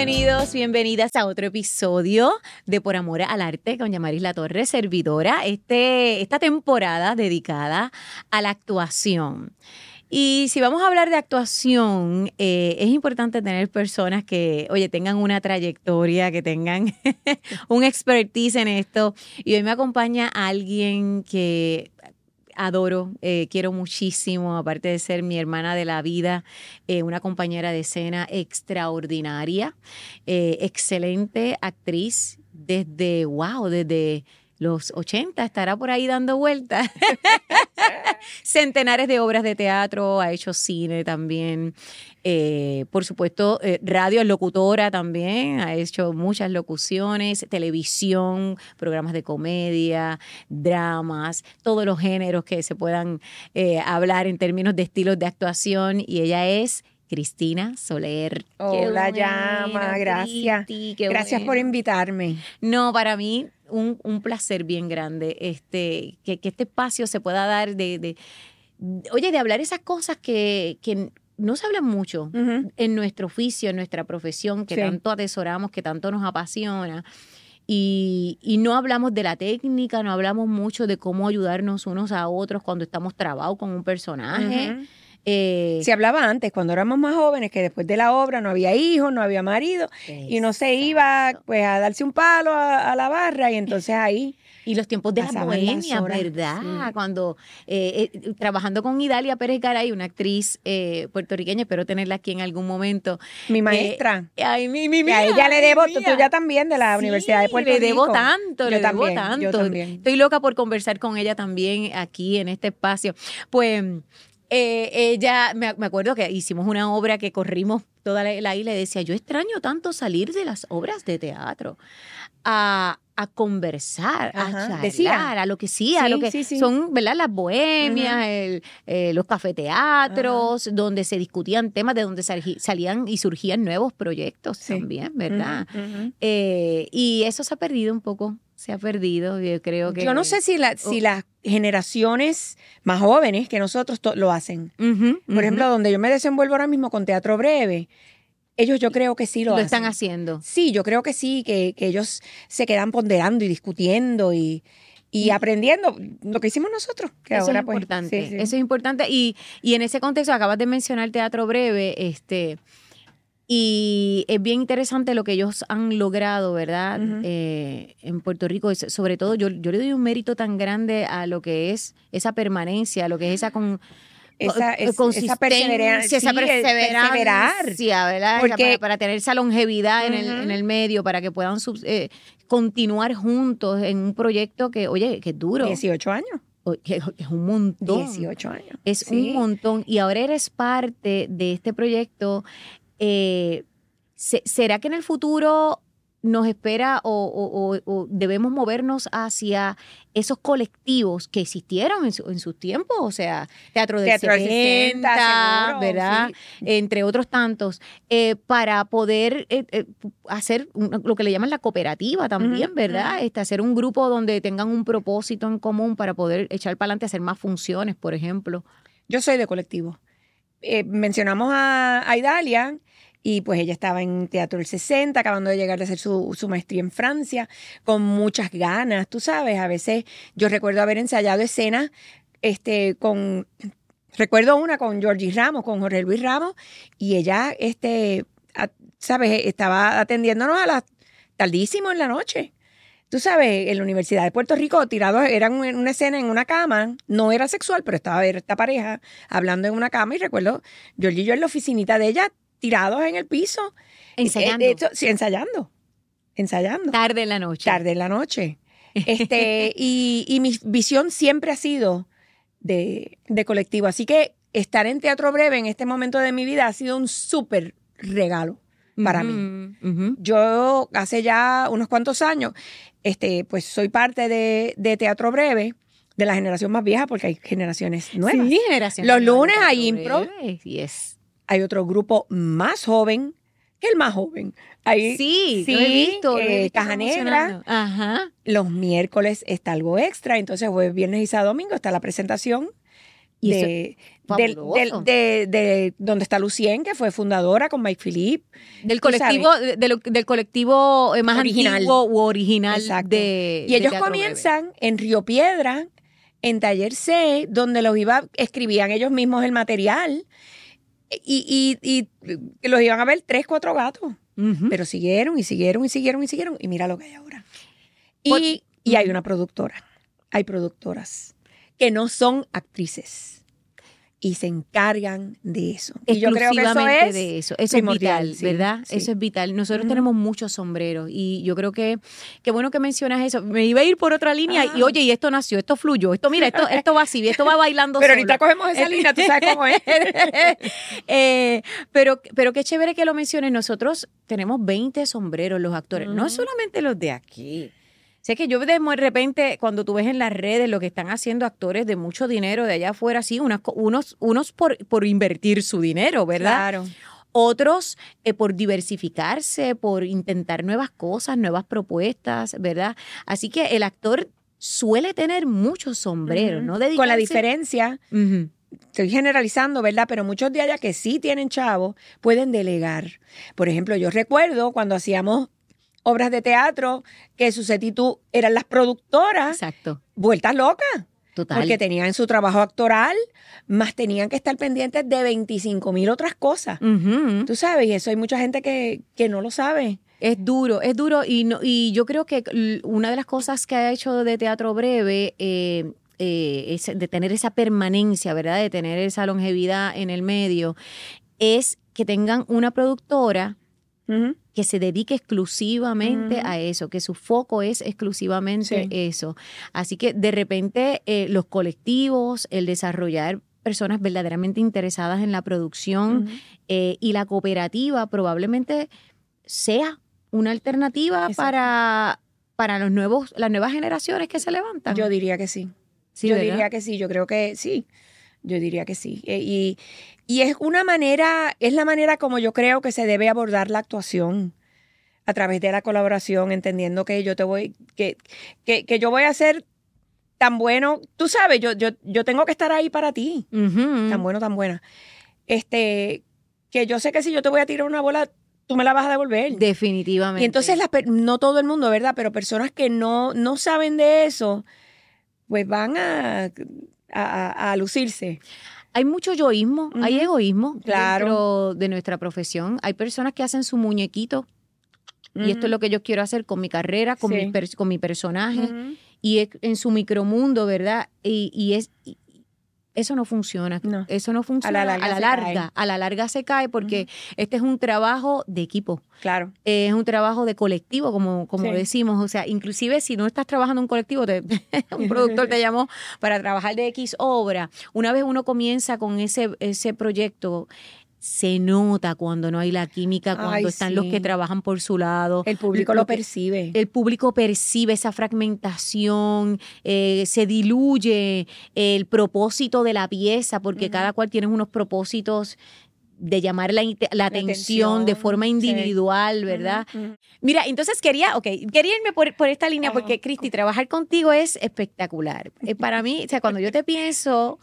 Bienvenidos, bienvenidas a otro episodio de Por Amor al Arte con Yamaris Latorre, servidora. Esta temporada dedicada a la actuación. Y si vamos a hablar de actuación, es importante tener personas que, tengan una trayectoria, que tengan un expertise en esto. Y hoy me acompaña alguien que adoro, quiero muchísimo, aparte de ser mi hermana de la vida, una compañera de escena extraordinaria, excelente actriz desde los 80, estará por ahí dando vueltas. Centenares de obras de teatro, ha hecho cine también. Por supuesto, radio, es locutora también, ha hecho muchas locuciones, televisión, programas de comedia, dramas, todos los géneros que se puedan hablar en términos de estilos de actuación. Y ella es Cristina Soler. Hola, Yama, gracias. Gracias por invitarme. No, para mí un placer bien grande que este espacio se pueda dar de hablar esas cosas que no se hablan mucho en nuestro oficio, en nuestra profesión, que tanto atesoramos, que tanto nos apasiona. Y no hablamos de la técnica, no hablamos mucho de cómo ayudarnos unos a otros cuando estamos trabados con un personaje. Se hablaba antes, cuando éramos más jóvenes, que después de la obra no había hijos, no había marido, y uno se iba pues a darse un palo a la barra, y entonces ahí... Y los tiempos de la bohemia, ¿verdad? Sí. Cuando trabajando con Idalia Pérez Garay, una actriz puertorriqueña, espero tenerla aquí en algún momento. Mi maestra. Mi a ella le debo, tú ya también, de la Universidad de Puerto Rico. Le debo tanto, Yo también. Estoy loca por conversar con ella también aquí en este espacio. Pues... ella, me acuerdo que hicimos una obra que corrimos toda la isla y decía, yo extraño tanto salir de las obras de teatro a conversar, a charlar, a lo que son, ¿verdad? Las bohemias, los cafeteatros, donde se discutían temas, de donde salían y surgían nuevos proyectos también, ¿verdad? Y eso se ha perdido un poco. Se ha perdido, yo creo que... Yo no sé si las generaciones más jóvenes que nosotros lo hacen. Por ejemplo, donde yo me desenvuelvo ahora mismo con Teatro Breve, ellos yo creo que sí lo hacen. Lo están haciendo. Sí, yo creo que sí, que ellos se quedan ponderando y discutiendo y aprendiendo lo que hicimos nosotros. Que eso ahora, es importante, pues, sí. Eso es importante. Y en ese contexto, acabas de mencionar Teatro Breve, y es bien interesante lo que ellos han logrado, ¿verdad? En Puerto Rico. Sobre todo, yo le doy un mérito tan grande a lo que es esa permanencia, a lo que es esa consistencia, esa perseverancia, ¿verdad? Porque, para tener esa longevidad en el medio, para que puedan continuar juntos en un proyecto que es duro. 18 años. Es un montón. 18 años. Es un montón. Y ahora eres parte de este proyecto. ¿Será que en el futuro nos espera o debemos movernos hacia esos colectivos que existieron en sus tiempos? O sea, Teatro del 60, seguro, ¿verdad? Sí. Entre otros tantos, para poder hacer lo que le llaman la cooperativa también, ¿verdad? Hacer un grupo donde tengan un propósito en común para poder echar para adelante, hacer más funciones, por ejemplo. Yo soy de colectivo. Mencionamos a Idalia, y pues ella estaba en Teatro del 60, acabando de llegar de hacer su maestría en Francia, con muchas ganas, tú sabes. A veces yo recuerdo haber ensayado escenas recuerdo una con Georgie Ramos, con Jorge Luis Ramos, y ella, ¿sabes? Estaba atendiéndonos tardísimo en la noche. Tú sabes, en la Universidad de Puerto Rico, tirados, eran una escena en una cama, no era sexual, pero estaba esta pareja hablando en una cama, y recuerdo, Georgie y yo en la oficinita de ella, tirados en el piso. ¿Ensayando? Sí, ensayando. Tarde en la noche. Y mi visión siempre ha sido de colectivo. Así que estar en Teatro Breve en este momento de mi vida ha sido un súper regalo para mí. Yo hace ya unos cuantos años, pues soy parte de Teatro Breve, de la generación más vieja, porque hay generaciones nuevas. Sí, generaciones Los lunes hay impro. Yes. Hay otro grupo más joven que el más joven. Ahí, sí, lo he visto Caja Negra. Ajá. Los miércoles está algo extra. Entonces, jueves, viernes y sábado, domingo está la presentación Y eso de, es fabuloso. de donde está Lucien, que fue fundadora con Mike Philippe. Del tú sabes. colectivo, del colectivo más Original. antiguo u original Exacto. de Y ellos Teatro comienzan en Río Piedra, en Taller C, donde escribían ellos mismos el material y los iban a ver 3, 4 gatos. Breve. Ujú. Pero siguieron y siguieron y siguieron y siguieron. Y mira lo que hay ahora. Por- Y hay una productora. Hay productoras que no son actrices y se encargan de eso. Y yo creo que eso exclusivamente es de eso. Eso es primordial, vital, sí, ¿verdad? sí. Eso es vital. Nosotros Ujú. tenemos muchos sombreros y yo creo que qué bueno que mencionas eso. Me iba a ir por otra línea y Ah. oye, y esto nació, esto fluyó, mira, esto va así, esto va bailando Pero solo. ahorita cogemos esa línea, tú sabes cómo es. Pero qué chévere que lo menciones. Nosotros tenemos 20 sombreros los actores, no Ujú. solamente los de aquí. Sé que yo de repente, cuando tú ves en las redes lo que están haciendo actores de mucho dinero de allá afuera, sí, unos por invertir su dinero, ¿verdad? Claro. Otros por diversificarse, por intentar nuevas cosas, nuevas propuestas, ¿verdad? Así que el actor suele tener muchos sombreros, Ujú. ¿no? Con la Dedicarse- diferencia, Ujú. estoy generalizando, ¿verdad? Pero muchos de allá que sí tienen chavos pueden delegar. Por ejemplo, yo recuerdo cuando hacíamos obras de teatro que Sucetitud eran las productoras, Exacto, vueltas locas. total. Porque tenían su trabajo actoral, más tenían que estar pendientes de 25,000 otras cosas. Ujú. Tú sabes, y eso hay mucha gente que no lo sabe. Es duro y yo creo que una de las cosas que ha hecho de Teatro Breve es de tener esa permanencia, ¿verdad? De tener esa longevidad en el medio, es que tengan una productora Ujú. que se dedique exclusivamente Ujú. a eso, que su foco es exclusivamente Sí. eso. Así que de repente los colectivos, el desarrollar personas verdaderamente interesadas en la producción Ujú. y la cooperativa probablemente sea una alternativa Exacto. para las nuevas generaciones que se levantan. Yo diría que sí. Sí, Yo ¿verdad? diría que sí, yo creo que sí. Yo diría que sí. Y es es la manera como yo creo que se debe abordar la actuación a través de la colaboración, entendiendo que que yo voy a ser tan bueno, tú sabes, yo tengo que estar ahí para ti, Ujú. tan bueno, tan buena. Que yo sé que si yo te voy a tirar una bola, tú me la vas a devolver. Definitivamente. Y entonces no todo el mundo, ¿verdad? Pero personas que no saben de eso, pues van a lucirse. Hay mucho yoísmo, hay Ujú. egoísmo Claro. dentro de nuestra profesión. Hay personas que hacen su muñequito y esto es lo que yo quiero hacer con mi carrera, con, Sí. con mi personaje Ujú. y es en su micromundo, ¿verdad? Y eso no funciona. No. Eso no funciona. A la larga se cae. Porque este es un trabajo de equipo. Claro. Es un trabajo de colectivo, como Sí. decimos. O sea, inclusive si no estás trabajando en un colectivo, un productor te llamó para trabajar de X obra. Una vez uno comienza con ese proyecto, se nota cuando no hay la química, cuando Ay, están sí. los que trabajan por su lado. El público lo percibe. El público percibe esa fragmentación, se diluye el propósito de la pieza, porque cada cual tiene unos propósitos de llamar la atención de forma individual, Sí. ¿verdad? Ujú. Mira, entonces quería irme por esta línea, porque Cristi, trabajar contigo es espectacular. Para mí, o sea, cuando yo te pienso,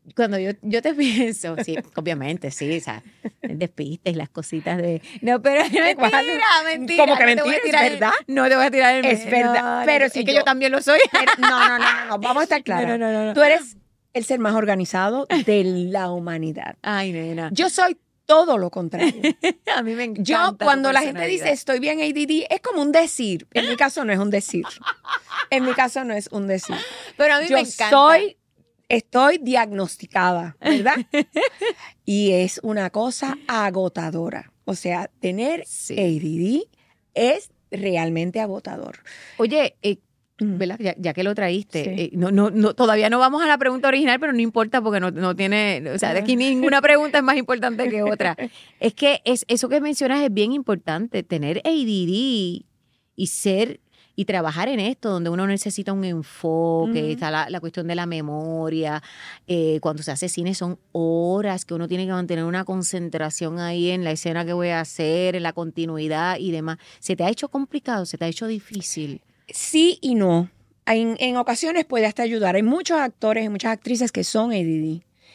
sí, obviamente, sí, o sea, el despiste y las cositas de... No, pero mentira. ¿Cómo que no te voy a mentira? tirar ¿Es verdad? No te voy a tirar el Es verdad, pero sí si que yo- yo también lo soy. Pero- no, vamos a estar claros. No. Tú eres el ser más organizado de la humanidad. Ay, nena. Yo soy todo lo contrario. A mí me encanta. Yo, tu cuando la gente personalidad. dice estoy bien ADD, es como un decir. En mi caso no es un decir. En mi caso no es un decir. Pero a mí Yo me encanta. estoy diagnosticada, ¿verdad? Y es una cosa agotadora. O sea, tener Sí. ADD es realmente agotador. Oye, Mm. ¿verdad? Ya que lo traíste, Sí. no, todavía no vamos a la pregunta original, pero no importa porque no tiene, o sea, de aquí ninguna pregunta es más importante que otra. Es que eso que mencionas es bien importante, tener ADD y trabajar en esto, donde uno necesita un enfoque, Ujú. está la cuestión de la memoria. Cuando se hace cine son horas que uno tiene que mantener una concentración ahí en la escena que voy a hacer, en la continuidad y demás. ¿Se te ha hecho complicado? ¿Se te ha hecho difícil? Sí y no. En ocasiones puede hasta ayudar. Hay muchos actores y muchas actrices que son ADD.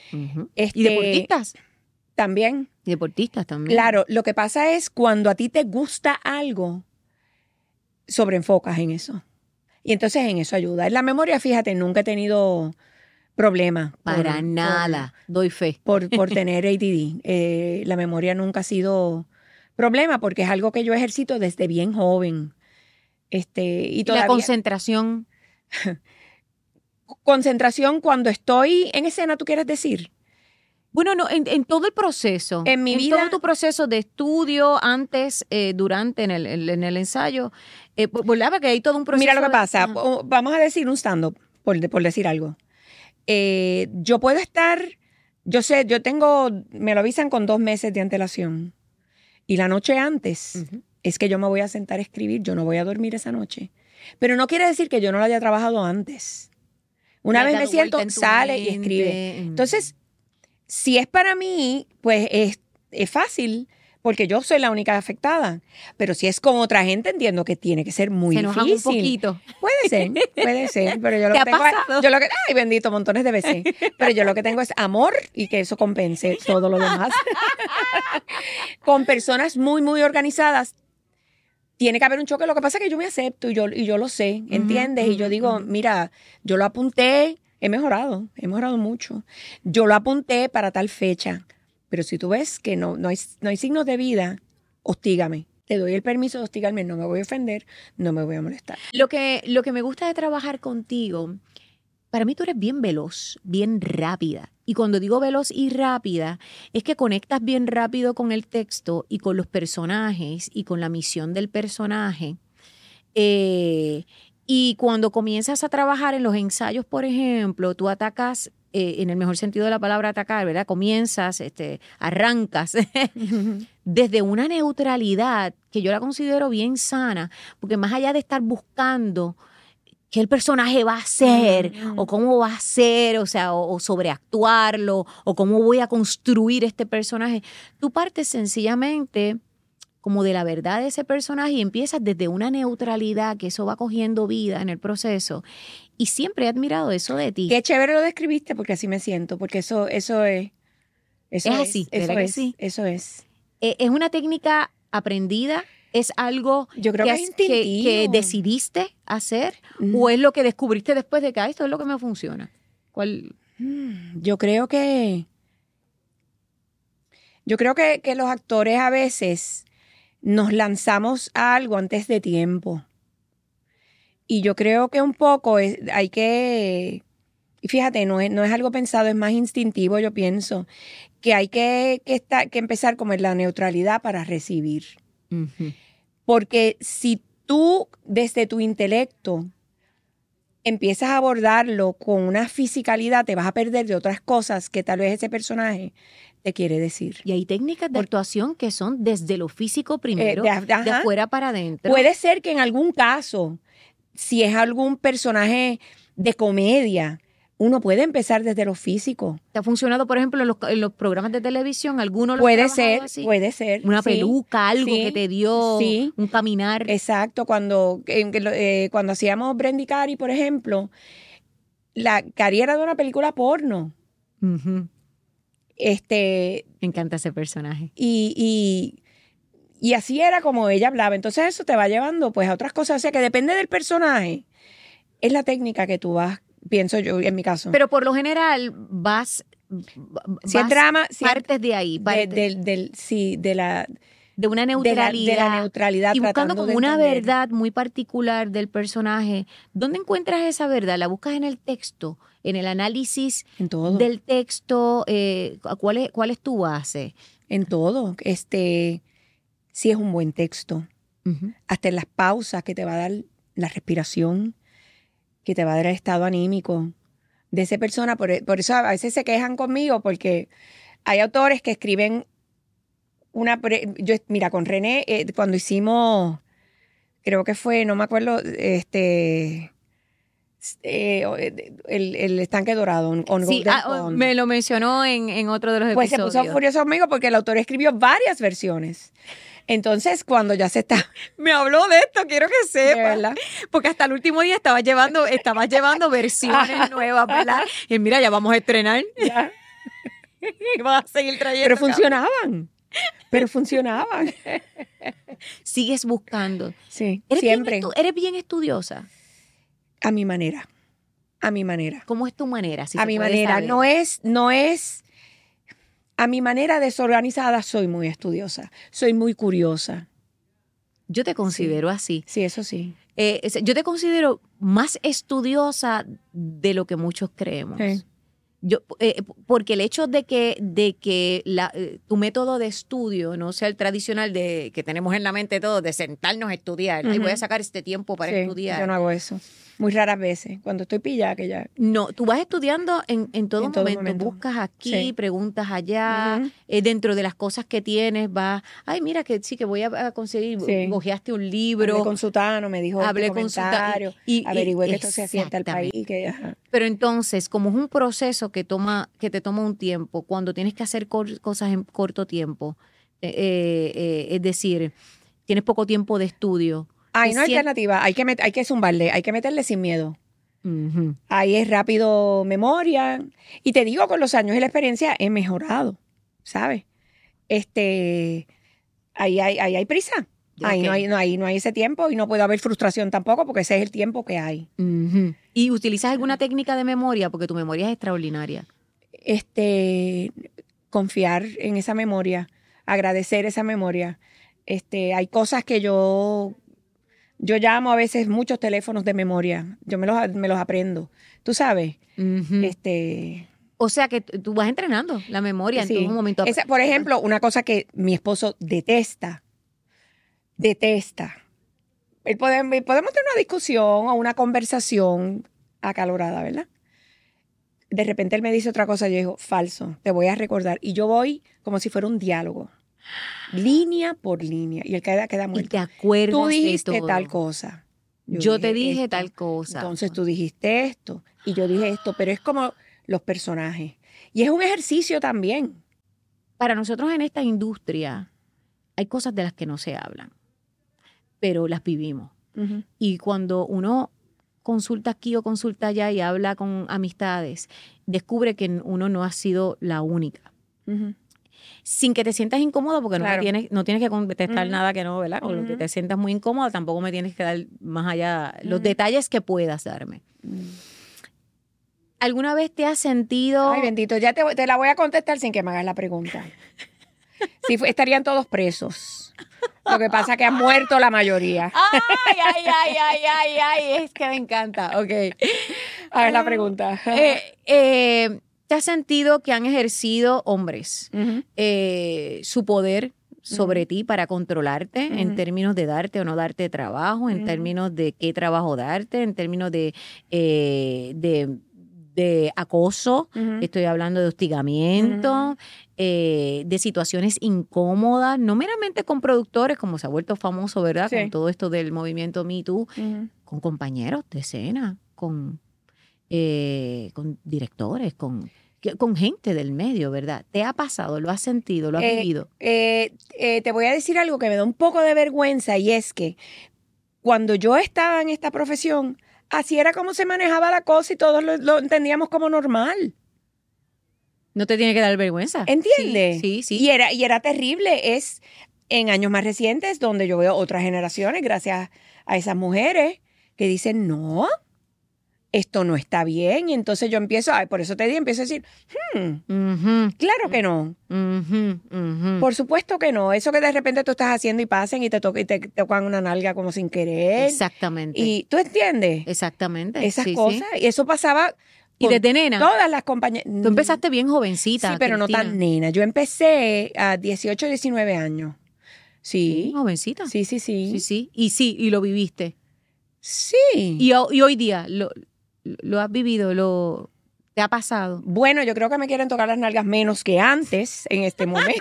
¿Y deportistas? También. Y deportistas también. Claro, lo que pasa es cuando a ti te gusta algo, sobreenfocas en eso. Y entonces en eso ayuda. En la memoria, fíjate, nunca he tenido problema. Para nada, doy fe. Por tener ADD. La memoria nunca ha sido problema porque es algo que yo ejercito desde bien joven. Y todavía, la concentración. Concentración cuando estoy en escena, ¿tú quieres decir? Bueno, no, en todo el proceso. En mi vida. Todo tu proceso de estudio, antes, durante, en el ensayo. ¿Verdad? Porque hay todo un proceso. Mira lo que pasa. Vamos a decir un stand-up, por decir algo. Yo puedo estar, me lo avisan con 2 meses de antelación. Y la noche antes es que yo me voy a sentar a escribir, yo no voy a dormir esa noche. Pero no quiere decir que yo no lo haya trabajado antes. Una vez me siento, sale y escribe. Entonces, si es para mí, pues es fácil, porque yo soy la única afectada. Pero si es con otra gente, entiendo que tiene que ser muy difícil. Se enojan un poquito. Puede ser, pero yo lo que tengo ay, bendito, montones de veces. Pero yo lo que tengo es amor y que eso compense todo lo demás. Con personas muy, muy organizadas, tiene que haber un choque. Lo que pasa es que yo me acepto y yo lo sé, ¿entiendes? Y yo digo, mira, yo lo apunté, he mejorado mucho. Yo lo apunté para tal fecha. Pero si tú ves que no hay signos de vida, hostígame. Te doy el permiso de hostigarme, no me voy a ofender, no me voy a molestar. Lo que me gusta de trabajar contigo, para mí tú eres bien veloz, bien rápida. Y cuando digo veloz y rápida, es que conectas bien rápido con el texto y con los personajes y con la misión del personaje. Y cuando comienzas a trabajar en los ensayos, por ejemplo, tú atacas, en el mejor sentido de la palabra atacar, ¿verdad? Comienzas, arrancas desde una neutralidad que yo la considero bien sana, porque más allá de estar buscando qué el personaje va a hacer o cómo va a ser, o sea, o sobreactuarlo o cómo voy a construir este personaje, tú partes sencillamente como de la verdad de ese personaje y empiezas desde una neutralidad que eso va cogiendo vida en el proceso. Y siempre he admirado eso de ti. Qué chévere lo describiste, porque así me siento, porque eso es. Eso es así, ¿verdad que sí? Eso es. ¿Es una técnica aprendida? ¿Es algo yo creo que es instintivo, que decidiste hacer? ¿O es lo que descubriste después de que esto es lo que me funciona? ¿Cuál? Yo creo que los actores a veces nos lanzamos a algo antes de tiempo. Y yo creo que un poco hay que, y fíjate, no es algo pensado, es más instintivo, yo pienso, que hay que empezar como en la neutralidad para recibir. Porque si tú, desde tu intelecto, empiezas a abordarlo con una fisicalidad, te vas a perder de otras cosas que tal vez ese personaje te quiere decir. Y hay técnicas de actuación que son desde lo físico primero, de afuera para adentro. Puede ser que en algún caso, si es algún personaje de comedia, uno puede empezar desde lo físico. ¿Te ha funcionado, por ejemplo, en los programas de televisión? ¿Alguno puede ser, así? Puede ser. Una peluca, algo que te dio un caminar. Exacto. Cuando hacíamos Brenda Cari, por ejemplo, Cari era de una película porno. Me encanta ese personaje. Y así era como ella hablaba. Entonces eso te va llevando pues a otras cosas. O sea que depende del personaje. Es la técnica que tú vas, pienso yo, en mi caso. Pero por lo general si es drama, partes de ahí. De una neutralidad. De la neutralidad. Y buscando como una verdad muy particular del personaje. ¿Dónde encuentras esa verdad? ¿La buscas en el texto? ¿En el análisis del texto? ¿Cuál es tu base? En todo. Si es un buen texto. Hasta en las pausas que te va a dar la respiración, que te va a dar el estado anímico de esa persona. Por eso a veces se quejan conmigo, porque hay autores que escriben mira, con René, cuando hicimos, creo que fue, no me acuerdo, el estanque dorado. Me lo mencionó en otro de los episodios. Pues se puso furioso conmigo porque el autor escribió varias versiones. Entonces, cuando ya se está... Me habló de esto, quiero que sepa. Porque hasta el último día estabas llevando versiones nuevas, ¿verdad? Y mira, ya vamos a estrenar. Ya. Y vas a seguir trayendo. Pero funcionaban. Pero funcionaban. Sigues buscando. Sí, ¿Eres siempre. ¿Eres bien estudiosa? A mi manera. A mi manera. ¿Cómo es tu manera? Si A se mi puede manera. saber. No es. A mi manera desorganizada soy muy estudiosa. Soy muy curiosa. Yo te considero así. Sí, eso sí. Yo te considero más estudiosa de lo que muchos creemos. Sí. Porque el hecho de que tu método de estudio no sea el tradicional de que tenemos en la mente todos, de sentarnos a estudiar. Ay, voy a sacar este tiempo para Sí, estudiar. yo no hago eso. Muy raras veces. Cuando estoy pillada, que ya. No, tú vas estudiando en todo momento. Buscas aquí, Sí. preguntas allá. Dentro de las cosas que tienes vas, ay, mira que sí, que voy a conseguir. Sí. Gojeaste un libro. Hablé con Sutano, me dijo Hablé este con comentario, y averigüé que esto se hacía en tal país. exactamente. Pero entonces, como es un proceso que te toma un tiempo, cuando tienes que hacer cosas en corto tiempo, es decir, tienes poco tiempo de estudio. Hay una alternativa, hay que zumbarle, hay que meterle sin miedo. Uh-huh. Ahí es rápido memoria. Y te digo, con los años y la experiencia he mejorado, ¿sabes? Ahí hay prisa. Ahí Okay. no hay ese tiempo y no puede haber frustración tampoco porque ese es el tiempo que hay. Uh-huh. ¿Y utilizas alguna técnica de memoria? Porque tu memoria es extraordinaria. Confiar en esa memoria, agradecer esa memoria. Hay cosas que yo llamo a veces muchos teléfonos de memoria. Yo me los aprendo. ¿Tú sabes? Uh-huh. O sea que tú vas entrenando la memoria sí. en todo momento. Por ejemplo, una cosa que mi esposo detesta. Podemos tener una discusión o una conversación acalorada, ¿verdad? De repente él me dice otra cosa, yo digo, falso, te voy a recordar. Y yo voy como si fuera un diálogo, línea por línea. Y él queda muerto. Y te acuerdas Tú dijiste de todo. tal cosa. Yo te dije tal cosa. Entonces tú dijiste esto y yo dije esto, pero es como los personajes. Y es un ejercicio también. Para nosotros en esta industria hay cosas de las que no se hablan, pero las vivimos. Uh-huh. Y cuando uno consulta aquí o consulta allá y habla con amistades, descubre que uno no ha sido la única. Uh-huh. Sin que te sientas incómodo, porque Claro. no tienes que contestar Uh-huh. nada que no, ¿verdad? O lo que Uh-huh. te sientas muy incómodo, tampoco me tienes que dar más allá los detalles que puedas darme. ¿Alguna vez te has sentido...? Ay, bendito, ya te la voy a contestar sin que me hagas la pregunta. Sí, estarían todos presos. Lo que pasa es que han muerto la mayoría. Ay, es que me encanta. Ok. A ver la pregunta. ¿Te has sentido que han ejercido hombres Uh-huh. su poder sobre ti para controlarte en términos de darte o no darte trabajo, en términos de qué trabajo darte, en términos de acoso, estoy hablando de hostigamiento, de situaciones incómodas, no meramente con productores, como se ha vuelto famoso, ¿verdad? Sí. Con todo esto del movimiento Me Too, con compañeros de escena, con directores, con gente del medio, ¿verdad? ¿Te ha pasado? ¿Lo has sentido? ¿Lo has vivido? Te voy a decir algo que me da un poco de vergüenza y es que cuando yo estaba en esta profesión, así era como se manejaba la cosa y todos lo entendíamos como normal. No te tiene que dar vergüenza. ¿Entiendes? Sí. Y era terrible. Es en años más recientes donde yo veo otras generaciones, gracias a esas mujeres, que dicen, no, esto no está bien. Y entonces yo empiezo a decir, claro que no. Por supuesto que no. Eso que de repente tú estás haciendo y pasen y te tocan una nalga como sin querer. Exactamente. Y tú entiendes. Exactamente. Esas Sí, cosas. Y eso pasaba. ¿Y desde nena? Todas las compañeras. Tú empezaste bien jovencita. Sí, pero Cristina. no tan nena. Yo empecé a 18, 19 años. Sí. Jovencita. Sí. Y lo viviste. Sí. Y hoy día lo has vivido, te ha pasado. Bueno, yo creo que me quieren tocar las nalgas menos que antes en este momento.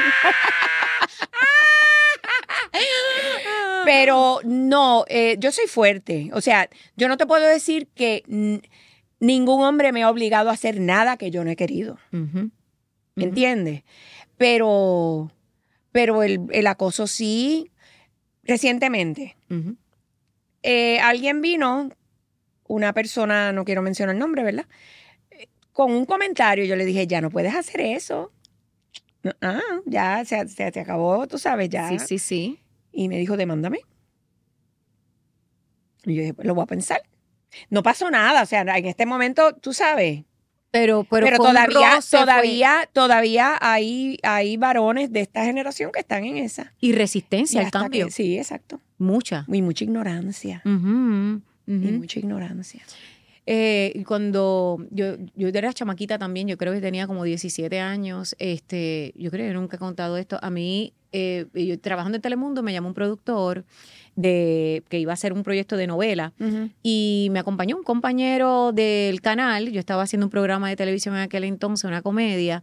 Pero no, yo soy fuerte. O sea, yo no te puedo decir que ningún hombre me ha obligado a hacer nada que yo no he querido. ¿Entiendes? Pero el acoso sí, recientemente. Alguien vino, una persona, no quiero mencionar el nombre, ¿verdad? con un comentario. Yo le dije, ya no puedes hacer eso. Ya se acabó, tú sabes, ya. Sí. Y me dijo, demándame. Y yo dije, pues lo voy a pensar. No pasó nada, o sea, en este momento, tú sabes. Pero todavía hay varones de esta generación que están en esa. Y resistencia al cambio. Sí, exacto. Mucha. Y mucha ignorancia. Uh-huh. Y mucha ignorancia. Cuando yo era chamaquita también, yo creo que tenía como 17 años, yo creo que nunca he contado esto. A mí, yo trabajando en Telemundo, me llamó un productor que iba a hacer un proyecto de novela y me acompañó un compañero del canal. Yo estaba haciendo un programa de televisión en aquel entonces, una comedia,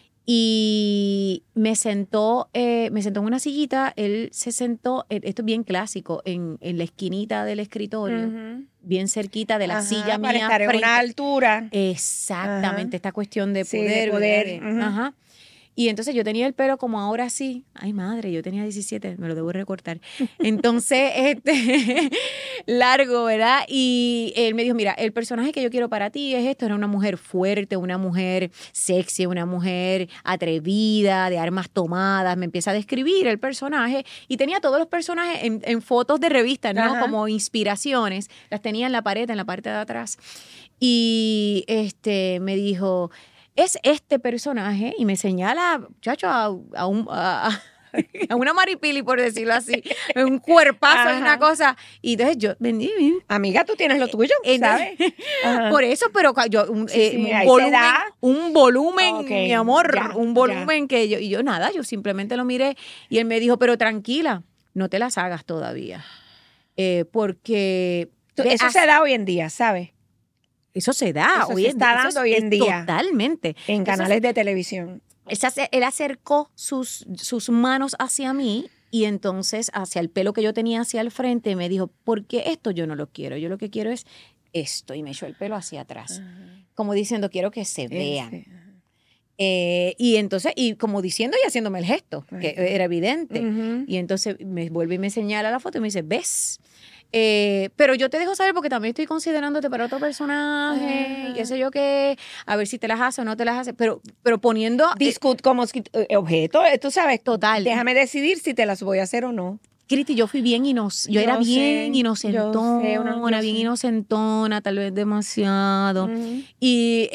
y me sentó en una sillita. Él se sentó, esto es bien clásico, en la esquinita del escritorio, bien cerquita de la silla para mía. Estar en una altura. Exactamente, esta cuestión de poder. De poder. Ajá. Y entonces yo tenía el pelo como ahora así. Ay, madre, yo tenía 17, me lo debo recortar. Entonces, largo, ¿verdad? Y él me dijo, mira, el personaje que yo quiero para ti es esto. Era una mujer fuerte, una mujer sexy, una mujer atrevida, de armas tomadas. Me empieza a describir el personaje y tenía todos los personajes en fotos de revistas, ¿no? Ajá. Como inspiraciones. Las tenía en la pared, en la parte de atrás. Y me dijo, es este personaje, y me señala, muchacho, a una maripili, por decirlo así, un cuerpazo, Ajá. una cosa. Y entonces yo, Amiga, tú tienes lo tuyo, ¿sabes? por eso, pero yo, un volumen, Okay, mi amor, ya, un volumen que yo nada, yo simplemente lo miré y él me dijo, pero tranquila, no te las hagas todavía. Porque eso se da hoy en día, ¿sabes? Eso se da. Eso se está dando hoy en día. Totalmente. En canales de televisión. Él acercó sus manos hacia mí y entonces hacia el pelo que yo tenía hacia el frente me dijo, porque esto yo no lo quiero, yo lo que quiero es esto. Y me echó el pelo hacia atrás. Como diciendo, quiero que se vean. Y entonces, y como diciendo y haciéndome el gesto, que era evidente. Y entonces me vuelve y me señala la foto y me dice, ¿ves? Pero yo te dejo saber porque también estoy considerándote para otro personaje, qué sé yo qué, a ver si te las hace o no te las hace, pero poniendo... Discut como objeto, tú sabes. Total. Déjame decidir si te las voy a hacer o no. Cristi, yo fui bien inocente, yo era bien inocentona, bien inocentona, tal vez demasiado. Y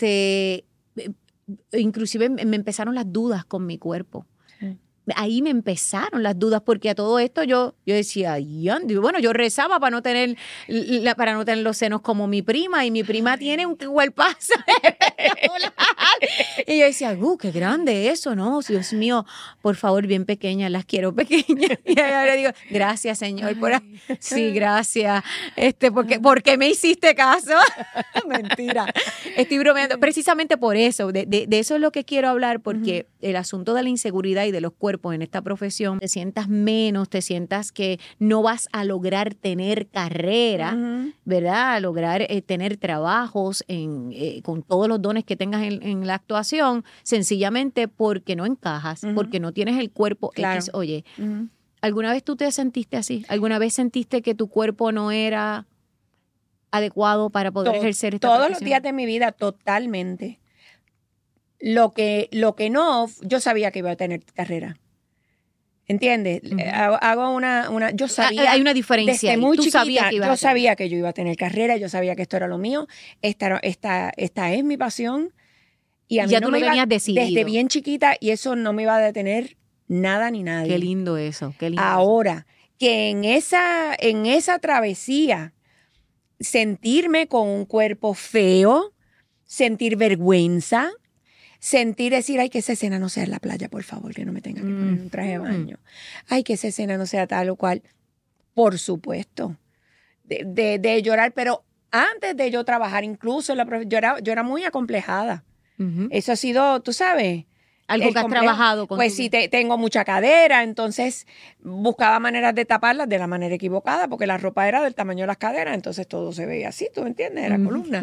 inclusive me empezaron las dudas con mi cuerpo. Ahí me empezaron las dudas porque a todo esto yo decía, bueno, yo rezaba para no tener los senos como mi prima y mi prima tiene un cuerpazo espectacular. Y yo decía, qué grande eso, ¿no? Dios mío, por favor, bien pequeñas, las quiero pequeñas. Y ahora digo, gracias, Señor, sí, gracias. ¿Por qué me hiciste caso? Mentira. Estoy bromeando. Precisamente por eso, de eso es lo que quiero hablar, porque el asunto de la inseguridad y de los cuerpos en esta profesión, te sientas menos, te sientas que no vas a lograr tener carrera, ¿verdad? A lograr tener trabajos con todos los dones que tengas en la actuación, sencillamente porque no encajas, porque no tienes el cuerpo X. Oye, ¿alguna vez tú te sentiste así? ¿Alguna vez sentiste que tu cuerpo no era adecuado para poder ejercer esta profesión? Todos los días de mi vida, totalmente. Lo que no, yo sabía que iba a tener carrera. ¿Entiendes? Hago yo sabía. Hay una diferencia. Desde muy Tú chiquita, sabías que yo sabía que yo iba a tener carrera, yo sabía que esto era lo mío, esta es mi pasión. Y a mí ya no tú me lo iba, tenías decidido. desde bien chiquita, y eso no me iba a detener nada ni nadie. Qué lindo eso, qué lindo. Ahora, que en esa travesía, sentirme con un cuerpo feo, sentir vergüenza, decir, ay, que esa escena no sea en la playa, por favor, que no me tenga que poner un traje de baño. Ay, que esa escena no sea tal o cual. Por supuesto. De llorar, pero antes de yo trabajar, incluso yo era muy acomplejada. Eso ha sido, tú sabes, algo que has trabajado con pues sí, tengo mucha cadera, entonces buscaba maneras de taparlas de la manera equivocada, porque la ropa era del tamaño de las caderas, entonces todo se veía así, ¿tú me entiendes? Era columna.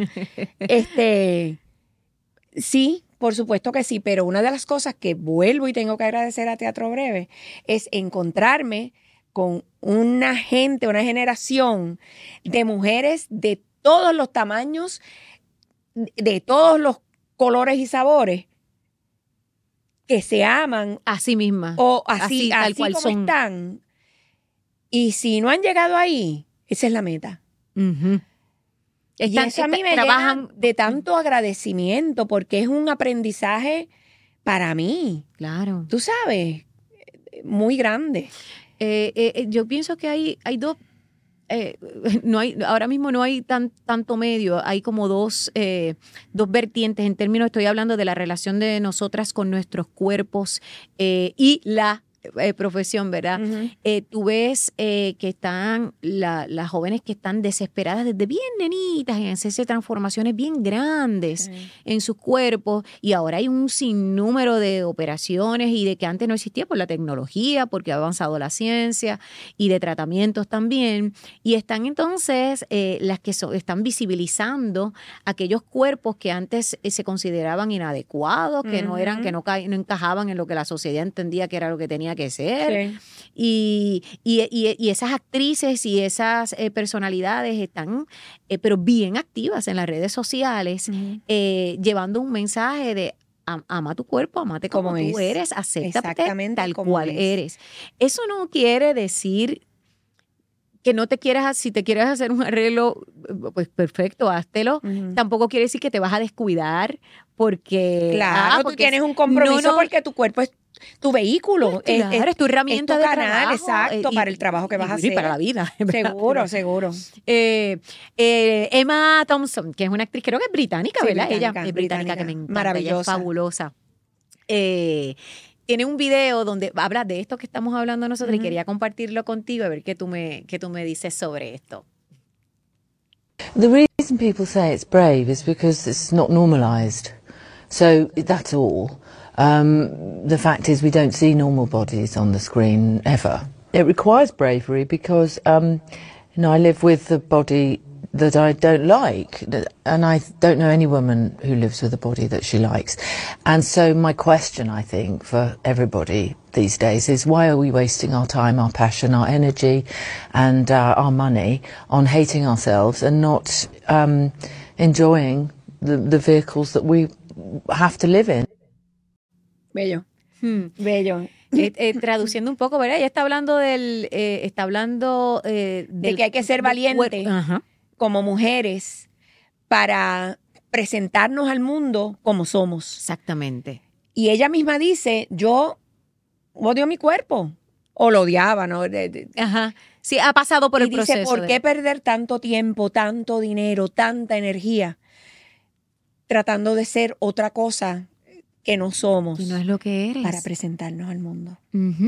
Sí, por supuesto que sí, pero una de las cosas que vuelvo y tengo que agradecer a Teatro Breve es encontrarme con una generación de mujeres de todos los tamaños, de todos los colores y sabores que se aman Así misma. o así tal cual como son. están. Y si no han llegado ahí, esa es la meta. Ujú. Y eso a mí me llena de tanto agradecimiento porque es un aprendizaje para mí, Claro. tú sabes, muy grande. Yo pienso que hay dos. No hay, ahora mismo no hay tanto medio, hay como dos vertientes en términos, estoy hablando de la relación de nosotras con nuestros cuerpos y la profesión, ¿verdad? Ujú. Tú ves que están las jóvenes que están desesperadas desde bien nenitas en hacerse transformaciones bien grandes Sí. en sus cuerpos y ahora hay un sinnúmero de operaciones y de que antes no existía por la tecnología, porque ha avanzado la ciencia y de tratamientos también. Y están entonces las que están visibilizando aquellos cuerpos que antes se consideraban inadecuados, que no eran, que no encajaban en lo que la sociedad entendía que era lo que tenía que ser. Sí. Y esas actrices y esas personalidades están, pero bien activas en las redes sociales, Ujú. llevando un mensaje de ama tu cuerpo, amate como Como tú es. eres, acéptate Exactamente tal como cual es. eres. Eso no quiere decir que no te quieras, si te quieres hacer un arreglo, pues perfecto, háztelo. Ujú. Tampoco quiere decir que te vas a descuidar porque... Claro, tú porque tienes un compromiso porque tu cuerpo es tu vehículo. Claro, es tu herramienta tu de canal, trabajo. exacto, para el trabajo que vas a hacer. Y para la vida. ¿Verdad? Seguro, seguro. Emma Thompson, que es una actriz, creo que es británica, Sí, ¿verdad? británica, Ella es británica, que me encanta. maravillosa. Ella es fabulosa. Tiene un video donde habla de esto que estamos hablando nosotros y quería compartirlo contigo a ver qué tú me dices sobre esto. The reason people say it's brave is because it's not normalised. So that's all. The fact is we don't see normal bodies on the screen ever. It requires bravery because, I live with the body that I don't like, and I don't know any woman who lives with a body that she likes. And so my question, I think, for everybody these days is why are we wasting our time, our passion, our energy and our money on hating ourselves and not enjoying the vehicles that we have to live in? Bello. Bello. Traduciendo un poco, ¿verdad? Ella está hablando de que hay que ser valiente como mujeres para presentarnos al mundo como somos. Exactamente. Y ella misma dice, yo odio mi cuerpo. O lo odiaba, ¿no? Ajá. Sí, ha pasado por el proceso. Y dice, ¿por qué perder tanto tiempo, tanto dinero, tanta energía tratando de ser otra cosa que no somos? Y no es lo que eres. Para presentarnos al mundo.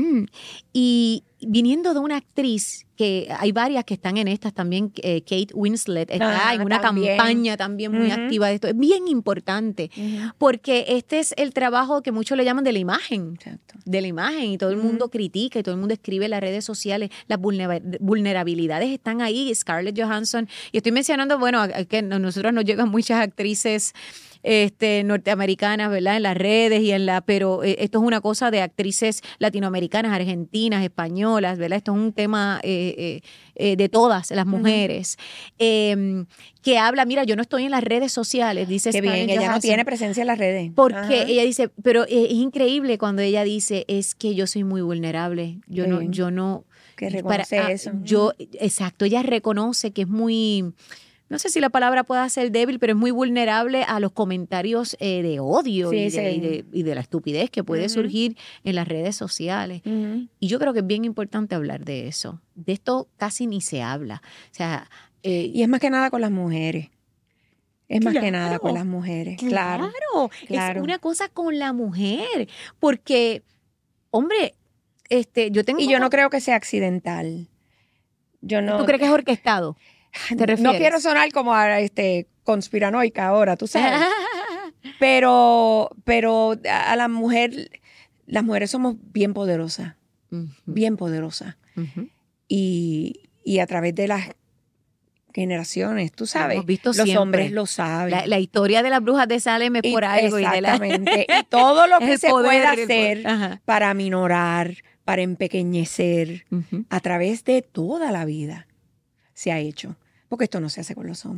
Y viniendo de una actriz, que hay varias que están en estas también, Kate Winslet está en una campaña también muy activa de esto. Es bien importante, porque este es el trabajo que muchos le llaman de la imagen. Exacto. De la imagen, y todo el mundo critica y todo el mundo escribe en las redes sociales. Las vulnerabilidades están ahí. Scarlett Johansson, y estoy mencionando, bueno, que a nosotros nos llegan muchas actrices norteamericanas, ¿verdad? En las redes pero esto es una cosa de actrices latinoamericanas, argentinas, españolas, ¿verdad? Esto es un tema de todas las mujeres, que habla, mira, yo no estoy en las redes sociales, dice Qué bien, Scarlett ella Johansson, no tiene presencia en las redes. porque ella dice, pero es increíble cuando ella dice, es que yo soy muy vulnerable, yo no que reconoce eso. Exacto, ella reconoce que es muy... No sé si la palabra pueda ser débil, pero es muy vulnerable a los comentarios de odio y de la estupidez que puede surgir en las redes sociales. Y yo creo que es bien importante hablar de eso. De esto casi ni se habla. O sea, y es más que nada con las mujeres. Es más que nada con las mujeres. Claro. Es una cosa con la mujer. Porque, hombre, yo tengo... Y yo no creo que sea accidental. ¿Tú crees que es orquestado? No quiero sonar como conspiranoica ahora, tú sabes. pero a las mujeres somos bien poderosas. Bien poderosas. Y a través de las generaciones, tú sabes, hemos visto los siempre. Hombres lo saben. La historia de las brujas de Salem es por algo. Exactamente. Y todo lo que se puede poder, hacer para aminorar, para empequeñecer, a través de toda la vida se ha hecho. Porque esto no se hace con los hombres.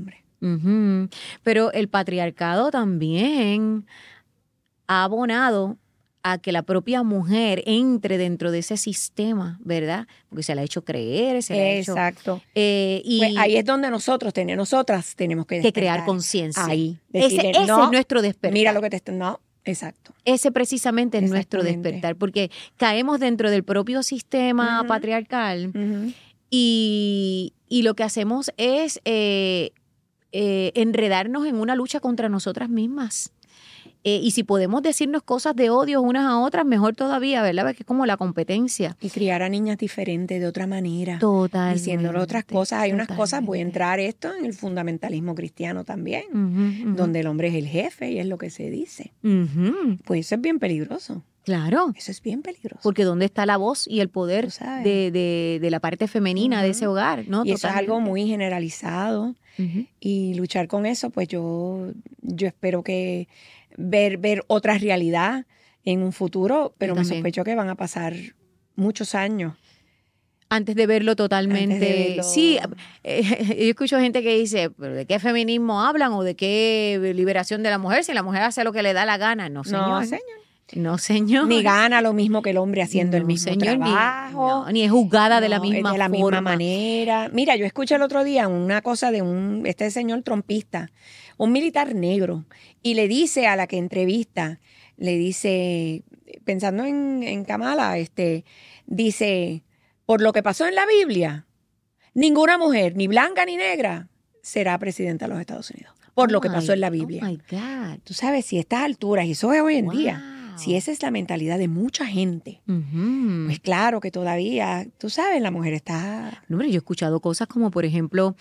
Ujú. Pero el patriarcado también ha abonado a que la propia mujer entre dentro de ese sistema, ¿verdad? Porque se le ha hecho creer, se le ha hecho... Exacto. y Pues ahí es donde nosotras tenemos que que crear despertar. conciencia. Ahí. Ese Decirle, es no, nuestro despertar. mira lo que te está... No, exacto. Ese precisamente es nuestro Exactamente. despertar, porque caemos dentro del propio sistema Ujú. patriarcal Ujú. y lo que hacemos es enredarnos en una lucha contra nosotras mismas. Y si podemos decirnos cosas de odio unas a otras, mejor todavía, ¿verdad? Porque es como la competencia. Y criar a niñas diferentes, de otra manera. Totalmente. Diciéndole otras cosas. Hay unas cosas, voy a totalmente. entrar esto en el fundamentalismo cristiano también, Ujú, ujú. donde el hombre es el jefe y es lo que se dice. Ujú. Pues eso es bien peligroso. Claro. Eso es bien peligroso. Porque ¿dónde está la voz y el poder Tú sabes. de la parte femenina de ese hogar? ¿No? Y eso es algo Totalmente. muy generalizado. Ujú. Y luchar con eso, pues yo espero que ver otra realidad en un futuro, pero Yo me también. sospecho que van a pasar muchos años. Antes de verlo totalmente. Antes de verlo. Sí, yo escucho gente que dice, ¿pero de qué feminismo hablan o de qué liberación de la mujer? Si la mujer hace lo que le da la gana. No, señor. No, señor. No, señor. Ni gana lo mismo que el hombre haciendo el No, mismo señor, trabajo. ni es juzgada de la No, misma de la forma. misma manera. Mira, yo escuché el otro día una cosa de este señor trompista, un militar negro, y le dice a la que entrevista, le dice, pensando en Kamala, dice, por lo que pasó en la Biblia, ninguna mujer, ni blanca ni negra, será presidenta de los Estados Unidos. Por lo que pasó en la Biblia. Oh my God. Tú sabes, si a estas alturas, y eso es hoy en día, Wow. si esa es la mentalidad de mucha gente, Ujú. pues claro que todavía, tú sabes, la mujer está... No, pero yo he escuchado cosas como, por ejemplo,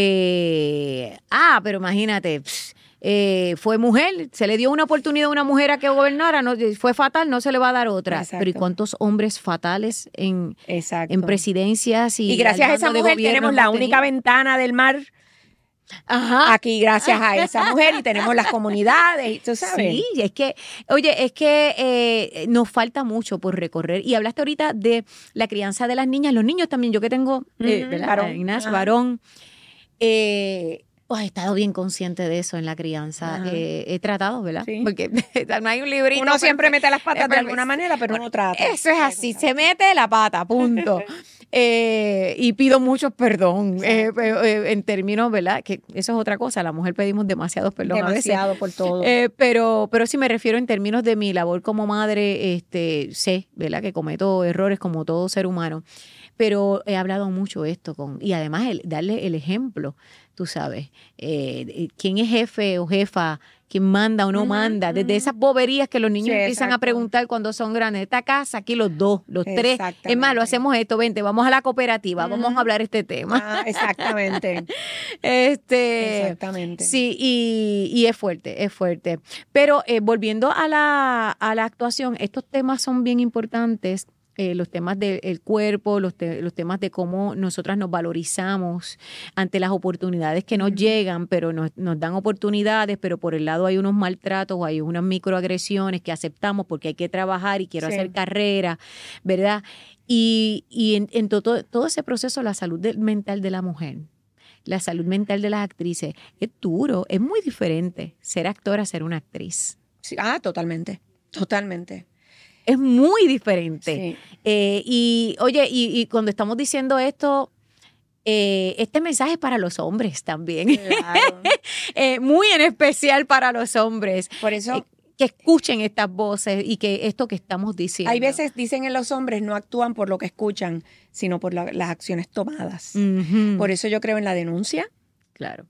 pero imagínate, fue mujer, se le dio una oportunidad a una mujer a que gobernara, no, fue fatal, no se le va a dar otra. Exacto. Pero ¿y cuántos hombres fatales en Exacto. presidencias y gracias al a esa mando de mujer gobierno tenemos hemos la tenido? única ventana del mar Ajá. aquí gracias a esa mujer y tenemos las comunidades, tú sabes. Sí, es que, oye, es que nos falta mucho por recorrer. Y hablaste ahorita de la crianza de las niñas, los niños también, yo que tengo, ¿verdad? varón. Ignacio, Ajá. varón, he estado bien consciente de eso en la crianza. Ajá. He tratado, ¿verdad? Sí. Porque no hay un librito. Uno siempre mete las patas de pero- alguna manera, pero uno trata. Eso es así, se mete la pata, punto. Y pido mucho perdón en términos, ¿verdad? Que eso es otra cosa, la mujer pedimos demasiados perdón a veces. Demasiado por todo. Pero sí me refiero en términos de mi labor como madre, sé, ¿verdad? Que cometo errores como todo ser humano, pero he hablado mucho esto y además darle el ejemplo, tú sabes, quién es jefe o jefa, quién manda o no manda, desde esas boberías que los niños Sí, empiezan a exacto. preguntar cuando son grandes. Esta casa, aquí los dos, los tres. Exactamente. Es más, lo hacemos esto, vente, vamos a la cooperativa, vamos a hablar este tema. Ah, exactamente. Exactamente. Sí, y es fuerte, es fuerte. Pero volviendo a la actuación, estos temas son bien importantes. Los temas del cuerpo, los temas de cómo nosotras nos valorizamos ante las oportunidades que nos llegan, pero nos dan oportunidades, pero por el lado hay unos maltratos o hay unas microagresiones que aceptamos porque hay que trabajar y quiero Sí. hacer carrera, ¿verdad? Y en todo ese proceso, la salud mental de la mujer, la salud mental de las actrices, es duro, es muy diferente ser actora a ser una actriz. Sí, totalmente. Totalmente. Es muy diferente. Sí. Y oye, y cuando estamos diciendo esto, este mensaje es para los hombres también. Claro. Muy en especial para los hombres. Por eso Que escuchen estas voces y que esto que estamos diciendo. hay veces dicen en los hombres no actúan por lo que escuchan, sino por las acciones tomadas. Ujú. Por eso yo creo en la denuncia. Claro.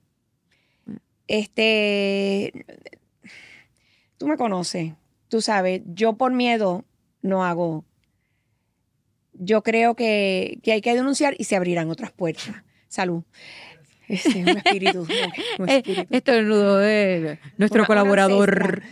Tú me conoces, tú sabes, yo por miedo no hago. Yo creo que hay que denunciar y se abrirán otras puertas. Salud. Un espíritu. Un espíritu. Esto es el nudo de nuestro Una colaborador.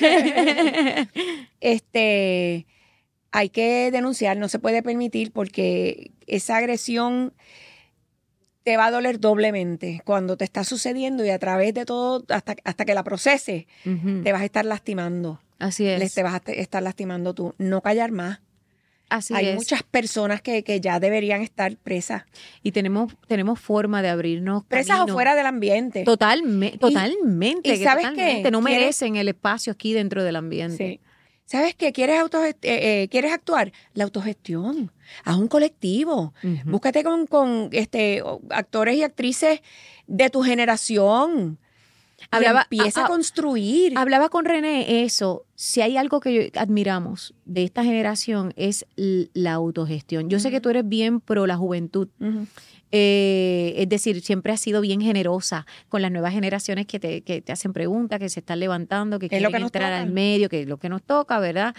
Hay que denunciar, no se puede permitir porque esa agresión te va a doler doblemente cuando te está sucediendo y a través de todo, hasta que la proceses, Ujú. te vas a estar lastimando. Así es. Te vas a estar lastimando tú. No callar más. Así Hay es. muchas personas que ya deberían estar presas. Y tenemos forma de abrirnos Presas camino. o fuera del ambiente. Totalmente. ¿y sabes qué? Totalmente. No ¿Quieres? merecen el espacio aquí dentro del ambiente. Sí. ¿Sabes qué? ¿Quieres actuar? La autogestión. Haz un colectivo. Ujú. Búscate con actores y actrices de tu generación. Empieza a construir. Hablaba con René eso. Si hay algo que admiramos de esta generación es la autogestión. Yo sé que tú eres bien pro la juventud. Ujú. Es decir, siempre has sido bien generosa con las nuevas generaciones que te hacen preguntas, que se están levantando, que Es lo quieren que nos entrar toca. al medio, que es lo que nos toca, ¿verdad?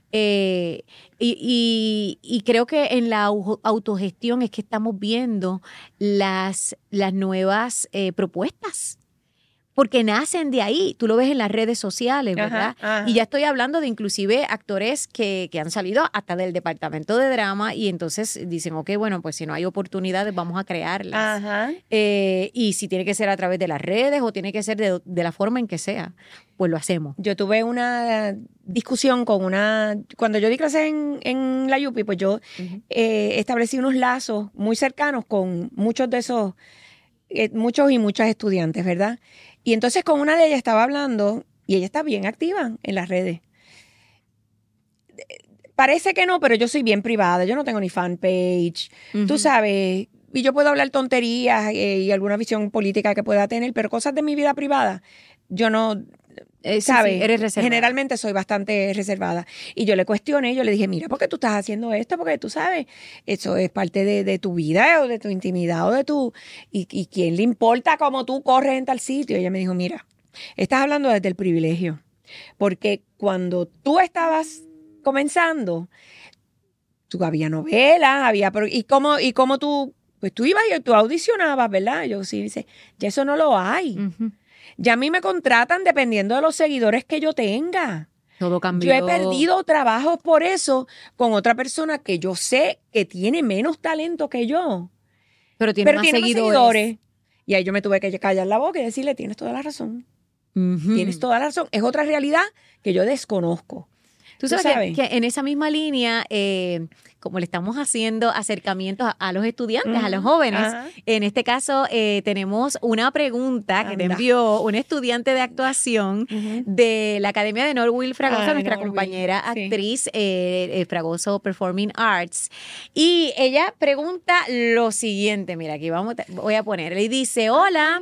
Y creo que en la autogestión es que estamos viendo las nuevas propuestas. Porque nacen de ahí, tú lo ves en las redes sociales, ¿verdad? Ajá, ajá. Y ya estoy hablando de inclusive actores que han salido hasta del departamento de drama y entonces dicen, ok, bueno, pues si no hay oportunidades, vamos a crearlas. Ajá. Y si tiene que ser a través de las redes o tiene que ser de la forma en que sea, pues lo hacemos. Yo tuve una discusión cuando yo di clases en la UPI, pues yo establecí unos lazos muy cercanos con muchos de esos, muchos y muchas estudiantes, ¿verdad? Y entonces con una de ellas estaba hablando y ella está bien activa en las redes. Parece que no, pero yo soy bien privada, yo no tengo ni fanpage, tú sabes, y yo puedo hablar tonterías y alguna visión política que pueda tener, pero cosas de mi vida privada, yo no... ¿sabes? Sí, eres reservada. Generalmente soy bastante reservada. Y yo le cuestioné, yo le dije, mira, ¿por qué tú estás haciendo esto? Porque tú sabes, eso es parte de tu vida o de tu intimidad o de tu... ¿Y quién le importa cómo tú corres en tal sitio? Y ella me dijo, mira, estás hablando desde el privilegio. Porque cuando tú estabas comenzando, tú había novelas, y cómo tú... Pues tú ibas y tú audicionabas, ¿verdad? Yo sí, dice, ya eso no lo hay. Ujú. Ya a mí me contratan dependiendo de los seguidores que yo tenga. Todo cambió. Yo he perdido trabajos por eso con otra persona que yo sé que tiene menos talento que yo, pero tiene pero más tiene seguidores. más seguidores. Y ahí yo me tuve que callar la boca y decirle, tienes toda la razón. Ujú. Tienes toda la razón. Es otra realidad que yo desconozco. Tú sabes que en esa misma línea, como le estamos haciendo acercamientos a los estudiantes, a los jóvenes, Ajá. en este caso tenemos una pregunta que te Anda. envió un estudiante de actuación de la Academia de Norwil Fragoso, Ay, nuestra Norwil, compañera sí. actriz Fragoso Performing Arts. Y ella pregunta lo siguiente, mira, aquí voy a ponerle, y dice, hola.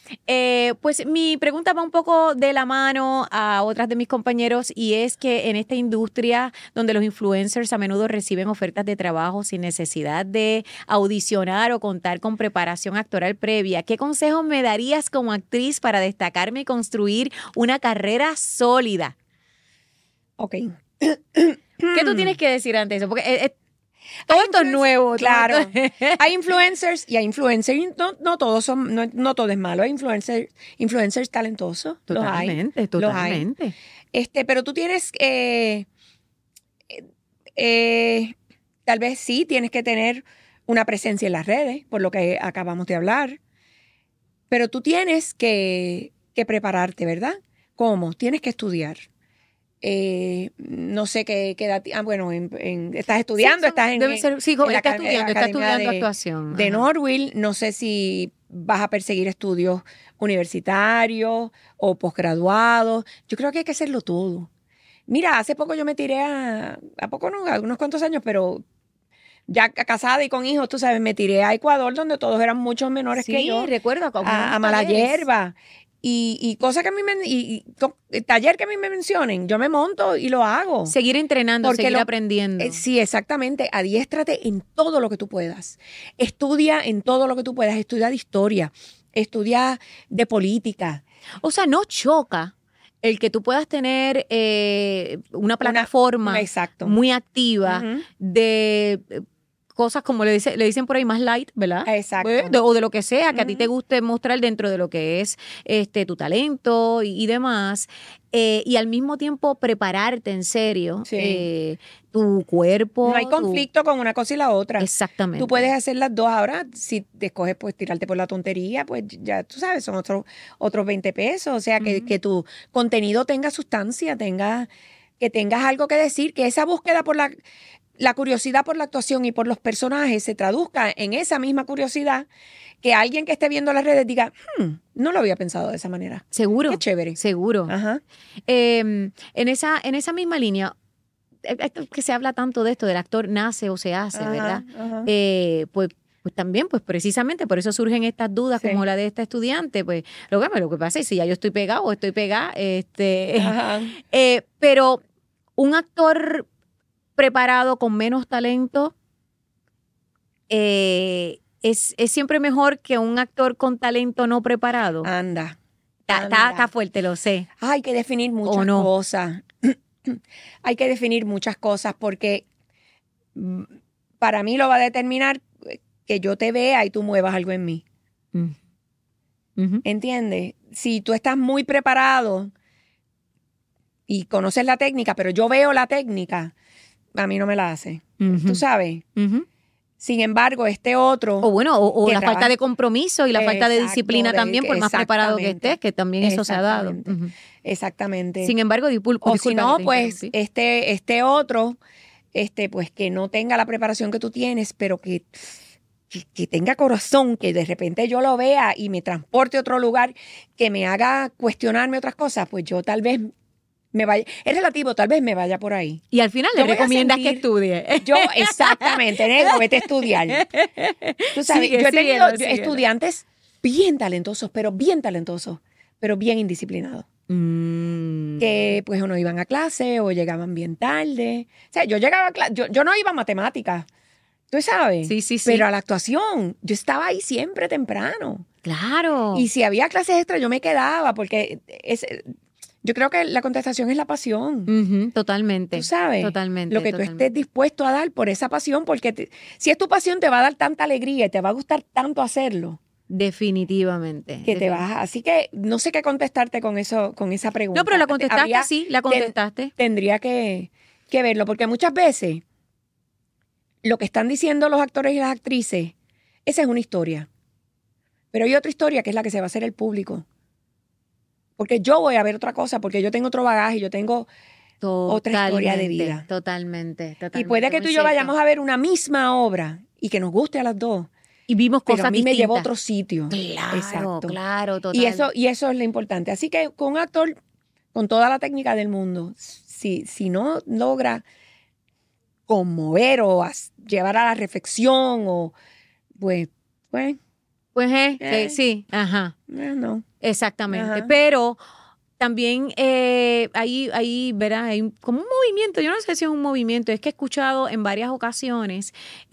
Pues mi pregunta va un poco de la mano a otras de mis compañeros y es que en esta industria donde los influencers a menudo reciben ofertas de trabajo sin necesidad de audicionar o contar con preparación actoral previa, ¿qué consejos me darías como actriz para destacarme y construir una carrera sólida? Ok. ¿Qué tú tienes que decir ante eso? Porque todo esto es nuevo. Claro. todo esto- Hay influencers y hay influencers. Y no todos son, no todo es malo. Hay influencers talentosos. Totalmente, Los hay. totalmente. Pero tú tienes tal vez sí tienes que tener una presencia en las redes, por lo que acabamos de hablar. Pero tú tienes que prepararte, ¿verdad? ¿Cómo? Tienes que estudiar. No sé qué edad. Bueno, estás estudiando, Sí, estás en. debe ser, sí, en la está academia estudiando actuación. de Ajá. Norwil. No sé si vas a perseguir estudios universitarios o posgraduados. Yo creo que hay que hacerlo todo. Mira, hace poco yo me tiré a poco no, a unos cuantos años, pero ya casada y con hijos, tú sabes, me tiré a Ecuador, donde todos eran muchos menores que yo, recuerdo a Mala Hierba. Y cosas que a mí el taller que a mí me mencionen, yo me monto y lo hago. Seguir entrenando, Porque seguir lo- aprendiendo. Sí, exactamente. Adiéstrate en todo lo que tú puedas. Estudia en todo lo que tú puedas. Estudia de historia, estudia de política. O sea, no choca el que tú puedas tener una plataforma exacto. muy activa Ujú. de cosas como le dicen por ahí más light, ¿verdad? Exacto. O de lo que sea que a ti Ujú. te guste mostrar dentro de lo que es tu talento y demás. Y al mismo tiempo prepararte en serio Sí. tu cuerpo. No hay conflicto con una cosa y la otra. Exactamente. Tú puedes hacer las dos. Ahora, si te escoges pues tirarte por la tontería, pues ya tú sabes, son otros 20 pesos. O sea, que tu contenido tenga sustancia, que tengas algo que decir, que esa búsqueda por la... la curiosidad por la actuación y por los personajes se traduzca en esa misma curiosidad, que alguien que esté viendo las redes diga, no lo había pensado de esa manera. Seguro. Qué chévere. Seguro. Ajá. En esa misma línea, que se habla tanto de esto, del actor nace o se hace, Ajá, ¿verdad? ajá. Pues también, pues precisamente por eso surgen estas dudas Sí. como la de esta estudiante. Pues lo que pasa es si ya yo estoy pegado o estoy pegada, Ajá. pero un actor preparado con menos talento es siempre mejor que un actor con talento no preparado. Anda. Está fuerte, lo sé. Hay que definir muchas ¿O no? cosas. Hay que definir muchas cosas porque para mí lo va a determinar que yo te vea y tú muevas algo en mí. Mm. Ujú. ¿Entiendes? Si tú estás muy preparado y conoces la técnica, pero yo veo la técnica, a mí no me la hace. Ujú. Tú sabes. Ujú. Sin embargo, este otro... O bueno, o que la falta trabaja- de compromiso y la falta de Exacto, disciplina también, por más preparado que exactamente. estés, que también eso se ha dado. Exactamente. Ujú. Exactamente. Sin embargo, O si disculpa no, que te pues interrumpí. este otro, pues que no tenga la preparación que tú tienes, pero que tenga corazón, que de repente yo lo vea y me transporte a otro lugar, que me haga cuestionarme otras cosas, pues yo tal vez me vaya, es relativo, tal vez me vaya por ahí. Y al final Yo le voy a recomiendas que sentir- estudie. Yo, exactamente, Nego, vete a estudiar. Tú sabes, Sigue, yo he tenido síguelo. estudiantes bien talentosos, pero bien indisciplinados. Que pues o no iban a clase o llegaban bien tarde. O sea, yo llegaba a clase, yo no iba a matemáticas, tú sabes. Sí, sí, sí. Pero a la actuación, yo estaba ahí siempre temprano. Claro. Y si había clases extra, yo me quedaba porque yo creo que la contestación es la pasión. Ujú, totalmente. Tú sabes, Totalmente. lo que tú totalmente. estés dispuesto a dar por esa pasión, porque si es tu pasión te va a dar tanta alegría y te va a gustar tanto hacerlo Definitivamente. que te vas. Así que no sé qué contestarte con eso, con esa pregunta. No, pero la contestaste, Habría- sí, la contestaste. Tendría que verlo, porque muchas veces lo que están diciendo los actores y las actrices, esa es una historia. Pero hay otra historia que es la que se va a hacer el público. Porque yo voy a ver otra cosa, porque yo tengo otro bagaje, yo tengo otra historia de vida. Totalmente. Y puede que tú y yo vayamos a ver una misma obra y que nos guste a las dos. Y vimos Pero cosas a mí me llevó a distintas. otro sitio. Claro, Exacto. claro, total. Y eso es lo importante. Así que con un actor, con toda la técnica del mundo, si no logra conmover o llevar a la reflexión o pues Pues sí, ajá, no. exactamente. Ajá. Pero también ahí, ¿verdad? Hay como un movimiento, yo no sé si es un movimiento, es que he escuchado en varias ocasiones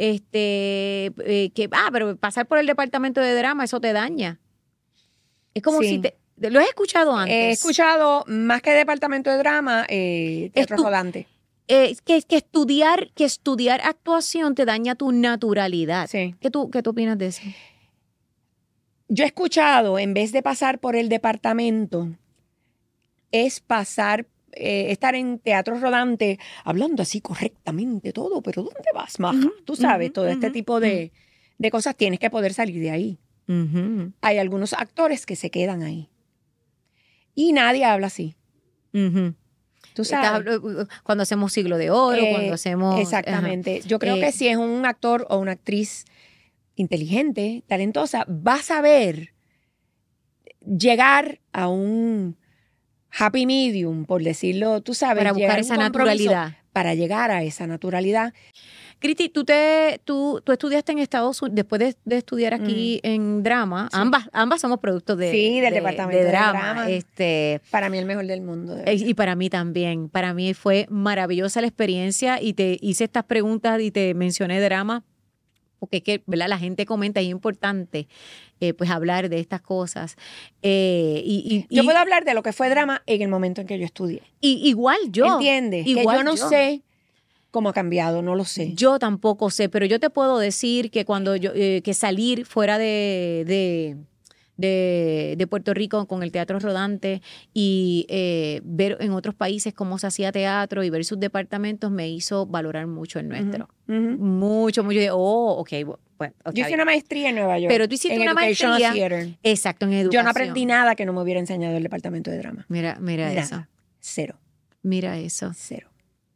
pero pasar por el departamento de drama, eso te daña. Es como Sí. si lo has escuchado antes. He escuchado más que departamento de drama, teatro rodante. Que estudiar actuación te daña tu naturalidad. Sí. ¿Qué tú opinas de eso? Yo he escuchado, en vez de pasar por el departamento, es estar en teatro rodante, hablando así correctamente todo, pero ¿dónde vas, maja? Ujú, Tú sabes, ujú, todo este ujú, tipo de cosas, tienes que poder salir de ahí. Ujú, Hay algunos actores que se quedan ahí. Y nadie habla así. ujú. Tú sabes. Cuando hacemos Siglo de Oro, cuando hacemos... Exactamente. Yo creo Eh, que si es un actor o una actriz inteligente, talentosa, va a saber llegar a un happy medium, por decirlo, tú sabes. Para llegar buscar a un esa compromiso naturalidad. Para llegar a esa naturalidad. Cristi, tú estudiaste en Estados Unidos, después de estudiar aquí en drama, Sí. ambas somos productos Sí, del departamento de drama. drama. Para mí el mejor del mundo. de verdad. Y para mí también. Para mí fue maravillosa la experiencia y te hice estas preguntas y te mencioné drama porque es que, ¿verdad? La gente comenta y es importante pues hablar de estas cosas. Yo puedo hablar de lo que fue drama en el momento en que yo estudié. Igual yo. ¿Entiendes? Igual que yo no sé cómo ha cambiado, no lo sé. Yo tampoco sé, pero yo te puedo decir que cuando yo que salir fuera de Puerto Rico con el teatro rodante y ver en otros países cómo se hacía teatro y ver sus departamentos me hizo valorar mucho el nuestro. Ujú. Mucho. Ok, bueno. Yo hice una maestría en Nueva York. Pero tú hiciste en una Educational maestría. Theater. Exacto, en educación. Yo no aprendí nada que no me hubiera enseñado el departamento de drama. Mira Nada. eso. Cero. Mira eso. Cero.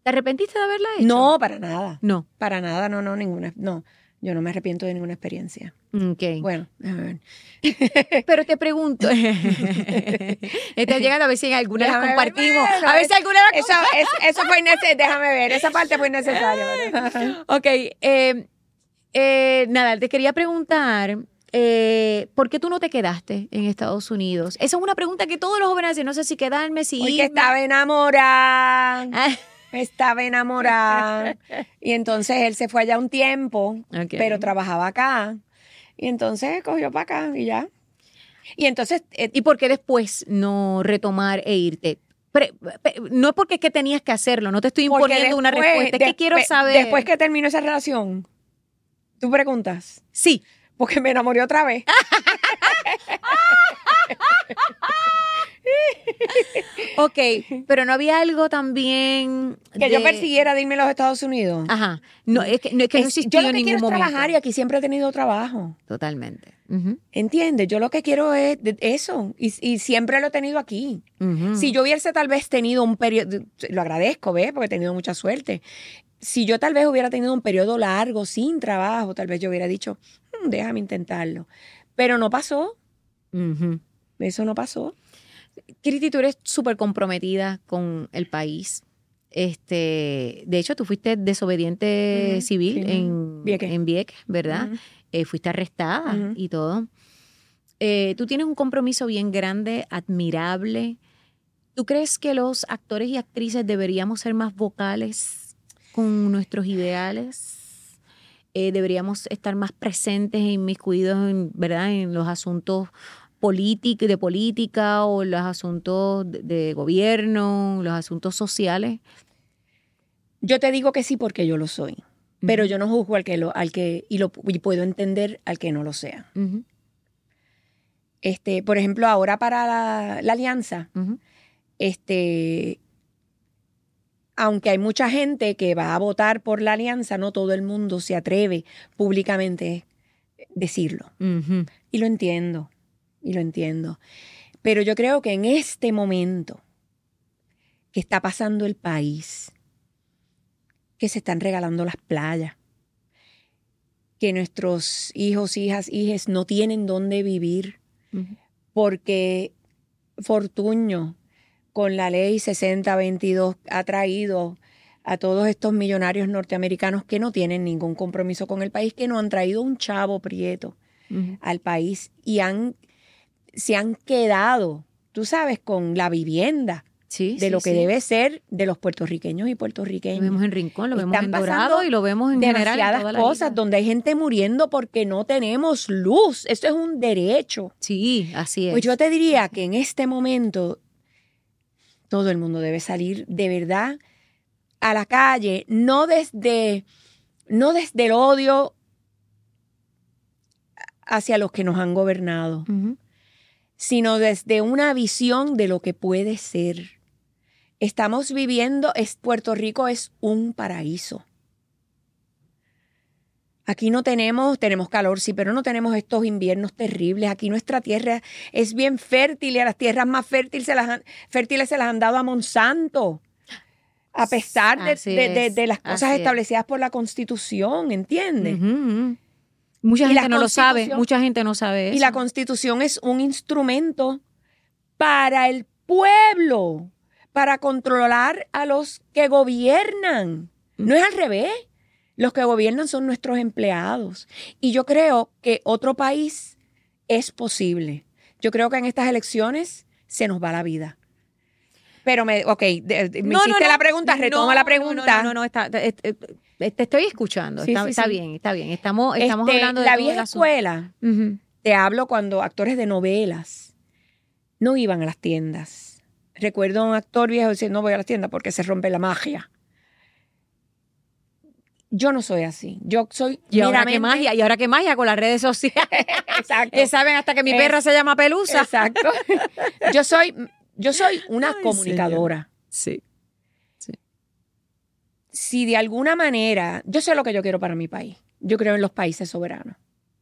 ¿Te arrepentiste de haberla hecho? No, para nada. No. Para nada, no, ninguna. No, yo no me arrepiento de ninguna experiencia. Ok. Bueno, déjame ver. Pero te pregunto, estás llegando a ver si en alguna las Déjame ver, compartimos. bueno, A ver si alguna las eso fue innecesario. Déjame ver, esa parte fue innecesaria. ¿verdad? Ok, nada, te quería preguntar, ¿por qué tú no te quedaste en Estados Unidos? Esa es una pregunta que todos los jóvenes hacen, no sé si quedarme, si Porque irme. estaba enamorada. Ah, Estaba enamorada. Y entonces él se fue allá un tiempo, Ok. pero trabajaba acá. Y entonces cogió para acá y ya. Y entonces, ¿Y por qué después no retomar e irte? No es porque es que tenías que hacerlo, no te estoy porque imponiendo una respuesta, es que quiero saber. Después que terminó esa relación, tú preguntas, Sí. porque me enamoré otra vez. Ok, pero no había algo también Que yo persiguiera de irme a los Estados Unidos. Ajá, no, es que no existió yo lo en que quiero ningún es momento. trabajar y aquí siempre he tenido trabajo. Totalmente. Ujú, ¿Entiendes? Yo lo que quiero es eso y siempre lo he tenido aquí. ujú. Si yo hubiese tal vez tenido un periodo, lo agradezco, ¿ves? Porque he tenido mucha suerte. Si yo tal vez hubiera tenido un periodo largo sin trabajo, tal vez yo hubiera dicho, déjame intentarlo. Pero no pasó. Ujú. Eso no pasó. Cristi, tú eres súper comprometida con el país. De hecho, tú fuiste desobediente Ujú, civil sí, en Vieques. Vieques, ¿verdad? Ujú. Fuiste arrestada Ujú. y todo. Tú tienes un compromiso bien grande, admirable. ¿Tú crees que los actores y actrices deberíamos ser más vocales con nuestros ideales? Deberíamos estar más presentes e inmiscuidos ¿verdad? En los asuntos de política o los asuntos de gobierno, los asuntos sociales. Yo te digo que sí porque yo lo soy. Pero Ujú. yo no juzgo y puedo entender al que no lo sea. Ujú, Por ejemplo, ahora para la alianza, ujú, aunque hay mucha gente que va a votar por la alianza, no todo el mundo se atreve públicamente a decirlo. ujú. Y lo entiendo, y lo entiendo. Pero yo creo que en este momento que está pasando el país, que se están regalando las playas, que nuestros hijos, hijas, hijes no tienen dónde vivir, Ujú. porque Fortuño, con la ley 6022, ha traído a todos estos millonarios norteamericanos que no tienen ningún compromiso con el país, que no han traído un chavo prieto Ujú. al país y se han quedado, tú sabes, con la vivienda Sí, de sí, lo que sí. debe ser de los puertorriqueños y Lo puertorriqueños. vemos en Rincón, lo vemos Están en pasando Dorado y lo vemos en general en demasiadas toda la cosas isla. donde hay gente muriendo porque no tenemos luz. Esto es un derecho. Sí, así es. Pues yo te diría que en este momento todo el mundo debe salir de verdad a la calle, no desde el odio hacia los que nos han gobernado, Ujú. sino desde una visión de lo que puede ser. Estamos viviendo, Puerto Rico es un paraíso. Aquí no tenemos calor, sí, pero no tenemos estos inviernos terribles. Aquí nuestra tierra es bien fértil y a las tierras más fértiles se las han dado a Monsanto. A pesar Así de las así cosas es. establecidas por la Constitución, ¿entiendes? Ujú, ujú. Mucha Y gente la no lo sabe, Constitución- mucha gente no sabe eso. Y la Constitución es un instrumento para el pueblo, para controlar a los que gobiernan. No es al revés. Los que gobiernan son nuestros empleados. Y yo creo que otro país es posible. Yo creo que en estas elecciones se nos va la vida. Pero me hiciste la pregunta, retoma la pregunta. No, te estoy escuchando. Sí, Está sí. bien, está bien. Estamos hablando de la todo el vieja asunto. escuela, Ujú. te hablo cuando actores de novelas no iban a las tiendas. Recuerdo a un actor viejo decir, no voy a las tiendas porque se rompe la magia. Yo no soy así. Yo soy Y ahora meramente- qué magia con las redes sociales. Exacto. Saben hasta que mi perra se llama Pelusa. Exacto. Yo soy una Ay, comunicadora. Sí. Si de alguna manera, yo sé lo que yo quiero para mi país. Yo creo en los países soberanos.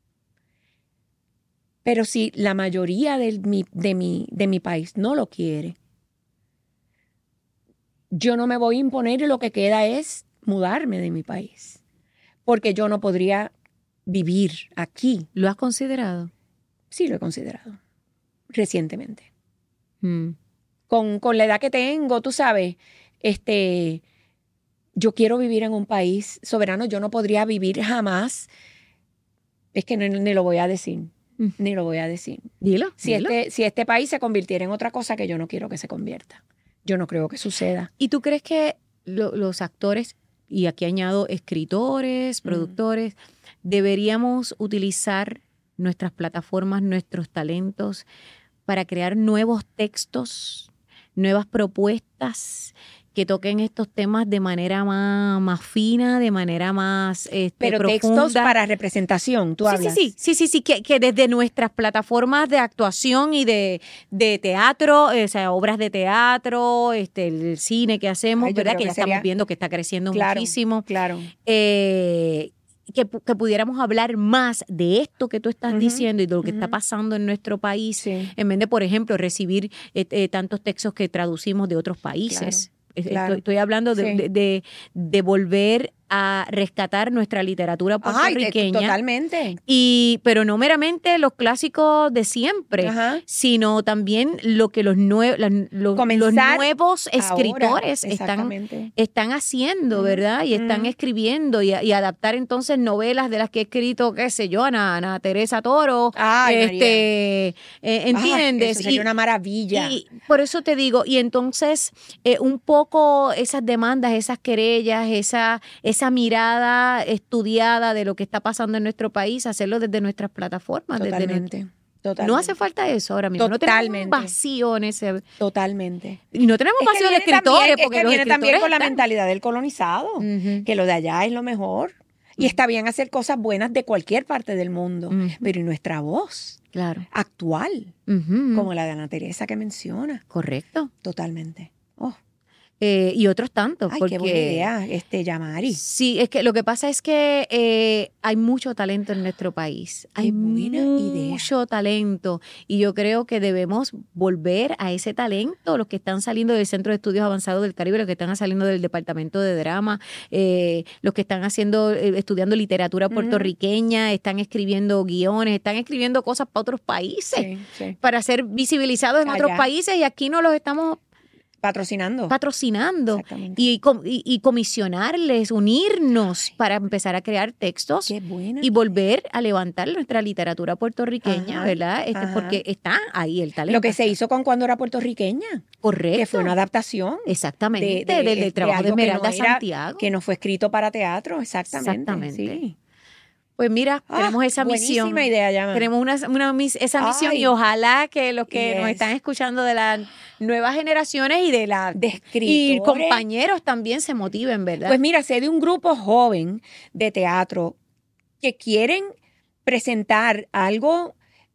Pero si la mayoría de mi país no lo quiere, yo no me voy a imponer y lo que queda es mudarme de mi país. Porque yo no podría vivir aquí. ¿Lo has considerado? Sí, lo he considerado. Recientemente. Mm. Con la edad que tengo, tú sabes, yo quiero vivir en un país soberano. Yo no podría vivir jamás. Es que ni lo voy a decir. Ni lo voy a decir. Dilo. Si este país se convirtiera en otra cosa que yo no quiero que se convierta. Yo no creo que suceda. ¿Y tú crees que los actores, y aquí añado escritores, productores, deberíamos utilizar nuestras plataformas, nuestros talentos para crear nuevos textos, nuevas propuestas que toquen estos temas de manera más fina, de manera más Pero profunda? textos para representación, tú hablas. Sí, que desde nuestras plataformas de actuación y de teatro, o sea, obras de teatro, el cine que hacemos, Ay, yo ¿verdad? creo Que que ya estamos sería- viendo que está creciendo Claro, muchísimo. claro. Que pudiéramos hablar más de esto que tú estás Ujú, diciendo y de lo que está ujú. pasando en nuestro país, Sí. en vez de, por ejemplo, recibir tantos textos que traducimos de otros países. claro. Estoy hablando Sí. de volver a rescatar nuestra literatura puertorriqueña. Totalmente. Pero no meramente los clásicos de siempre, Ajá. sino también lo que los Comenzar nuevos ahora, escritores exactamente. están haciendo, ¿verdad? Y están escribiendo y adaptar entonces novelas de las que he escrito, qué sé yo, Ana Teresa Toro. Ay, María. ¿Entiendes? Ay, eso sería una maravilla. Y por eso te digo, y entonces un poco esas demandas, esas querellas, esa mirada estudiada de lo que está pasando en nuestro país, hacerlo desde nuestras plataformas. Totalmente. No hace falta eso ahora mismo. No tenemos un Totalmente. vacío en ese. Totalmente. Y no tenemos Es que vacío de viene escritores, también- porque es que los viene también escritores con la están. mentalidad del colonizado, Ujú. que lo de allá es lo mejor. Y está bien hacer cosas buenas de cualquier parte del mundo, Ujú. pero ¿y nuestra voz Claro. actual, Ujú. como la de Ana Teresa que menciona? Correcto. Totalmente. Oh, Y otros tantos. ay, porque qué buena idea, Yamari. Sí, es que lo que pasa es que hay mucho talento en nuestro país. Hay buena idea. mucho talento. Y yo creo que debemos volver a ese talento. Los que están saliendo del Centro de Estudios Avanzados del Caribe, los que están saliendo del Departamento de Drama, los que están estudiando literatura puertorriqueña, están escribiendo guiones, están escribiendo cosas para otros países, Sí, sí. para ser visibilizados en otros Allá. países, y aquí no los estamos Patrocinando. patrocinando Exactamente. y comisionarles, unirnos para empezar a crear textos Qué buena. y volver a levantar nuestra literatura puertorriqueña, Ajá, ¿verdad? ajá. Porque está ahí el talento. Lo que se hizo con Cuando era puertorriqueña, Correcto. que fue una adaptación. Exactamente, del trabajo de algo que no Esmeralda era- Santiago. Que no fue escrito para teatro, exactamente. Exactamente. Sí. Pues mira, tenemos esa buenísima misión. idea, Yama. Tenemos esa misión Ay. y ojalá que los que nos Yes. están escuchando de las nuevas generaciones y de De y escritores. compañeros también se motiven, ¿verdad? Pues mira, sé de un grupo joven de teatro que quieren presentar algo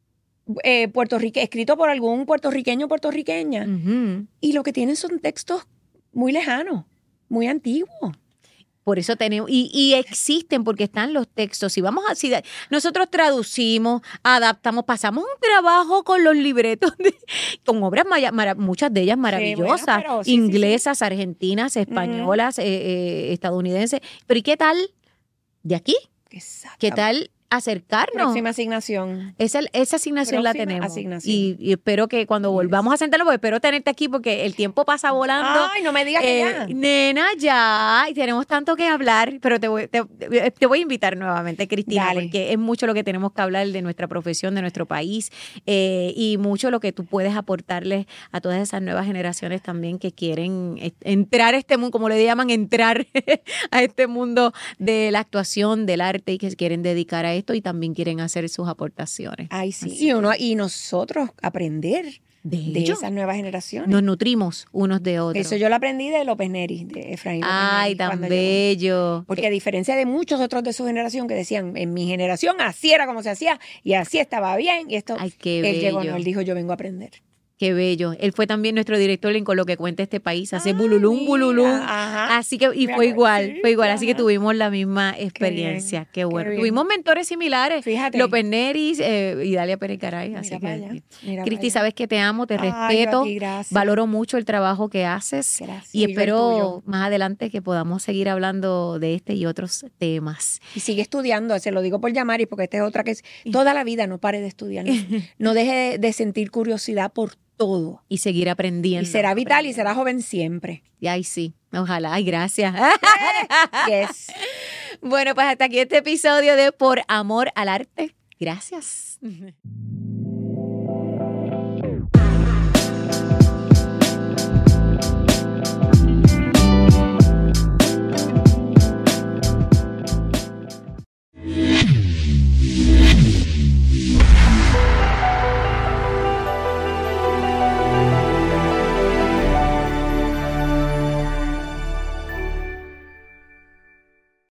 escrito por algún puertorriqueño o puertorriqueña. Ujú. Y lo que tienen son textos muy lejanos, muy antiguos. Por eso tenemos, y existen porque están los textos. Si nosotros traducimos, adaptamos, pasamos un trabajo con los libretos, con obras muchas de ellas maravillosas, bueno, pero sí, inglesas, argentinas, españolas, estadounidenses. Pero ¿y qué tal de aquí? Exacto. ¿Qué tal acercarnos? Próxima asignación. Esa asignación la Próxima tenemos. asignación. Y espero que cuando volvamos a sentarnos, pues espero tenerte aquí porque el tiempo pasa volando. Ay, no me digas que ya. Nena, ya. Y tenemos tanto que hablar, pero te voy a invitar nuevamente, Cristina, Dale. porque es mucho lo que tenemos que hablar de nuestra profesión, de nuestro país, y mucho lo que tú puedes aportarles a todas esas nuevas generaciones también que quieren entrar a este mundo, como le llaman, entrar a este mundo de la actuación, del arte, y que se quieren dedicar a esto y también quieren hacer sus aportaciones. Ay, sí. Así Y nosotros aprender De de hecho, esas nuevas generaciones. nos nutrimos unos de otros. Eso yo lo aprendí de López Neri, de Efraín López Ay, Neri, tan cuando llegó. bello. Porque a diferencia de muchos otros de su generación que decían, en mi generación así era como se hacía y así estaba bien, y esto, Ay, qué él llegó, bello. no, él dijo, yo vengo a aprender. Qué bello. Él fue también nuestro director en Con lo que cuenta este país, hace bululum, mira, bululum. ajá. Así que, y Me fue acuerdo, igual, sí, así que ajá. tuvimos la misma experiencia. Qué bueno. bien. Tuvimos mentores similares. Fíjate. López Neris y Dalia Pérez Garay. Mira Así para que, allá, mira Cristi, para allá. sabes que te amo, te Ay, yo a respeto, ti, gracias. valoro mucho el trabajo que haces Gracias. y Y yo el espero tuyo. más adelante que podamos seguir hablando de este y otros temas. Y sigue estudiando, se lo digo por llamar y porque esta es otra que es toda la vida no pare de estudiar. No deje de sentir curiosidad por todo. Y seguir aprendiendo. Y será vital y será joven siempre. Y ay, sí, ojalá. Ay, gracias. Yes. Bueno, pues hasta aquí este episodio de Por Amor al Arte. Gracias.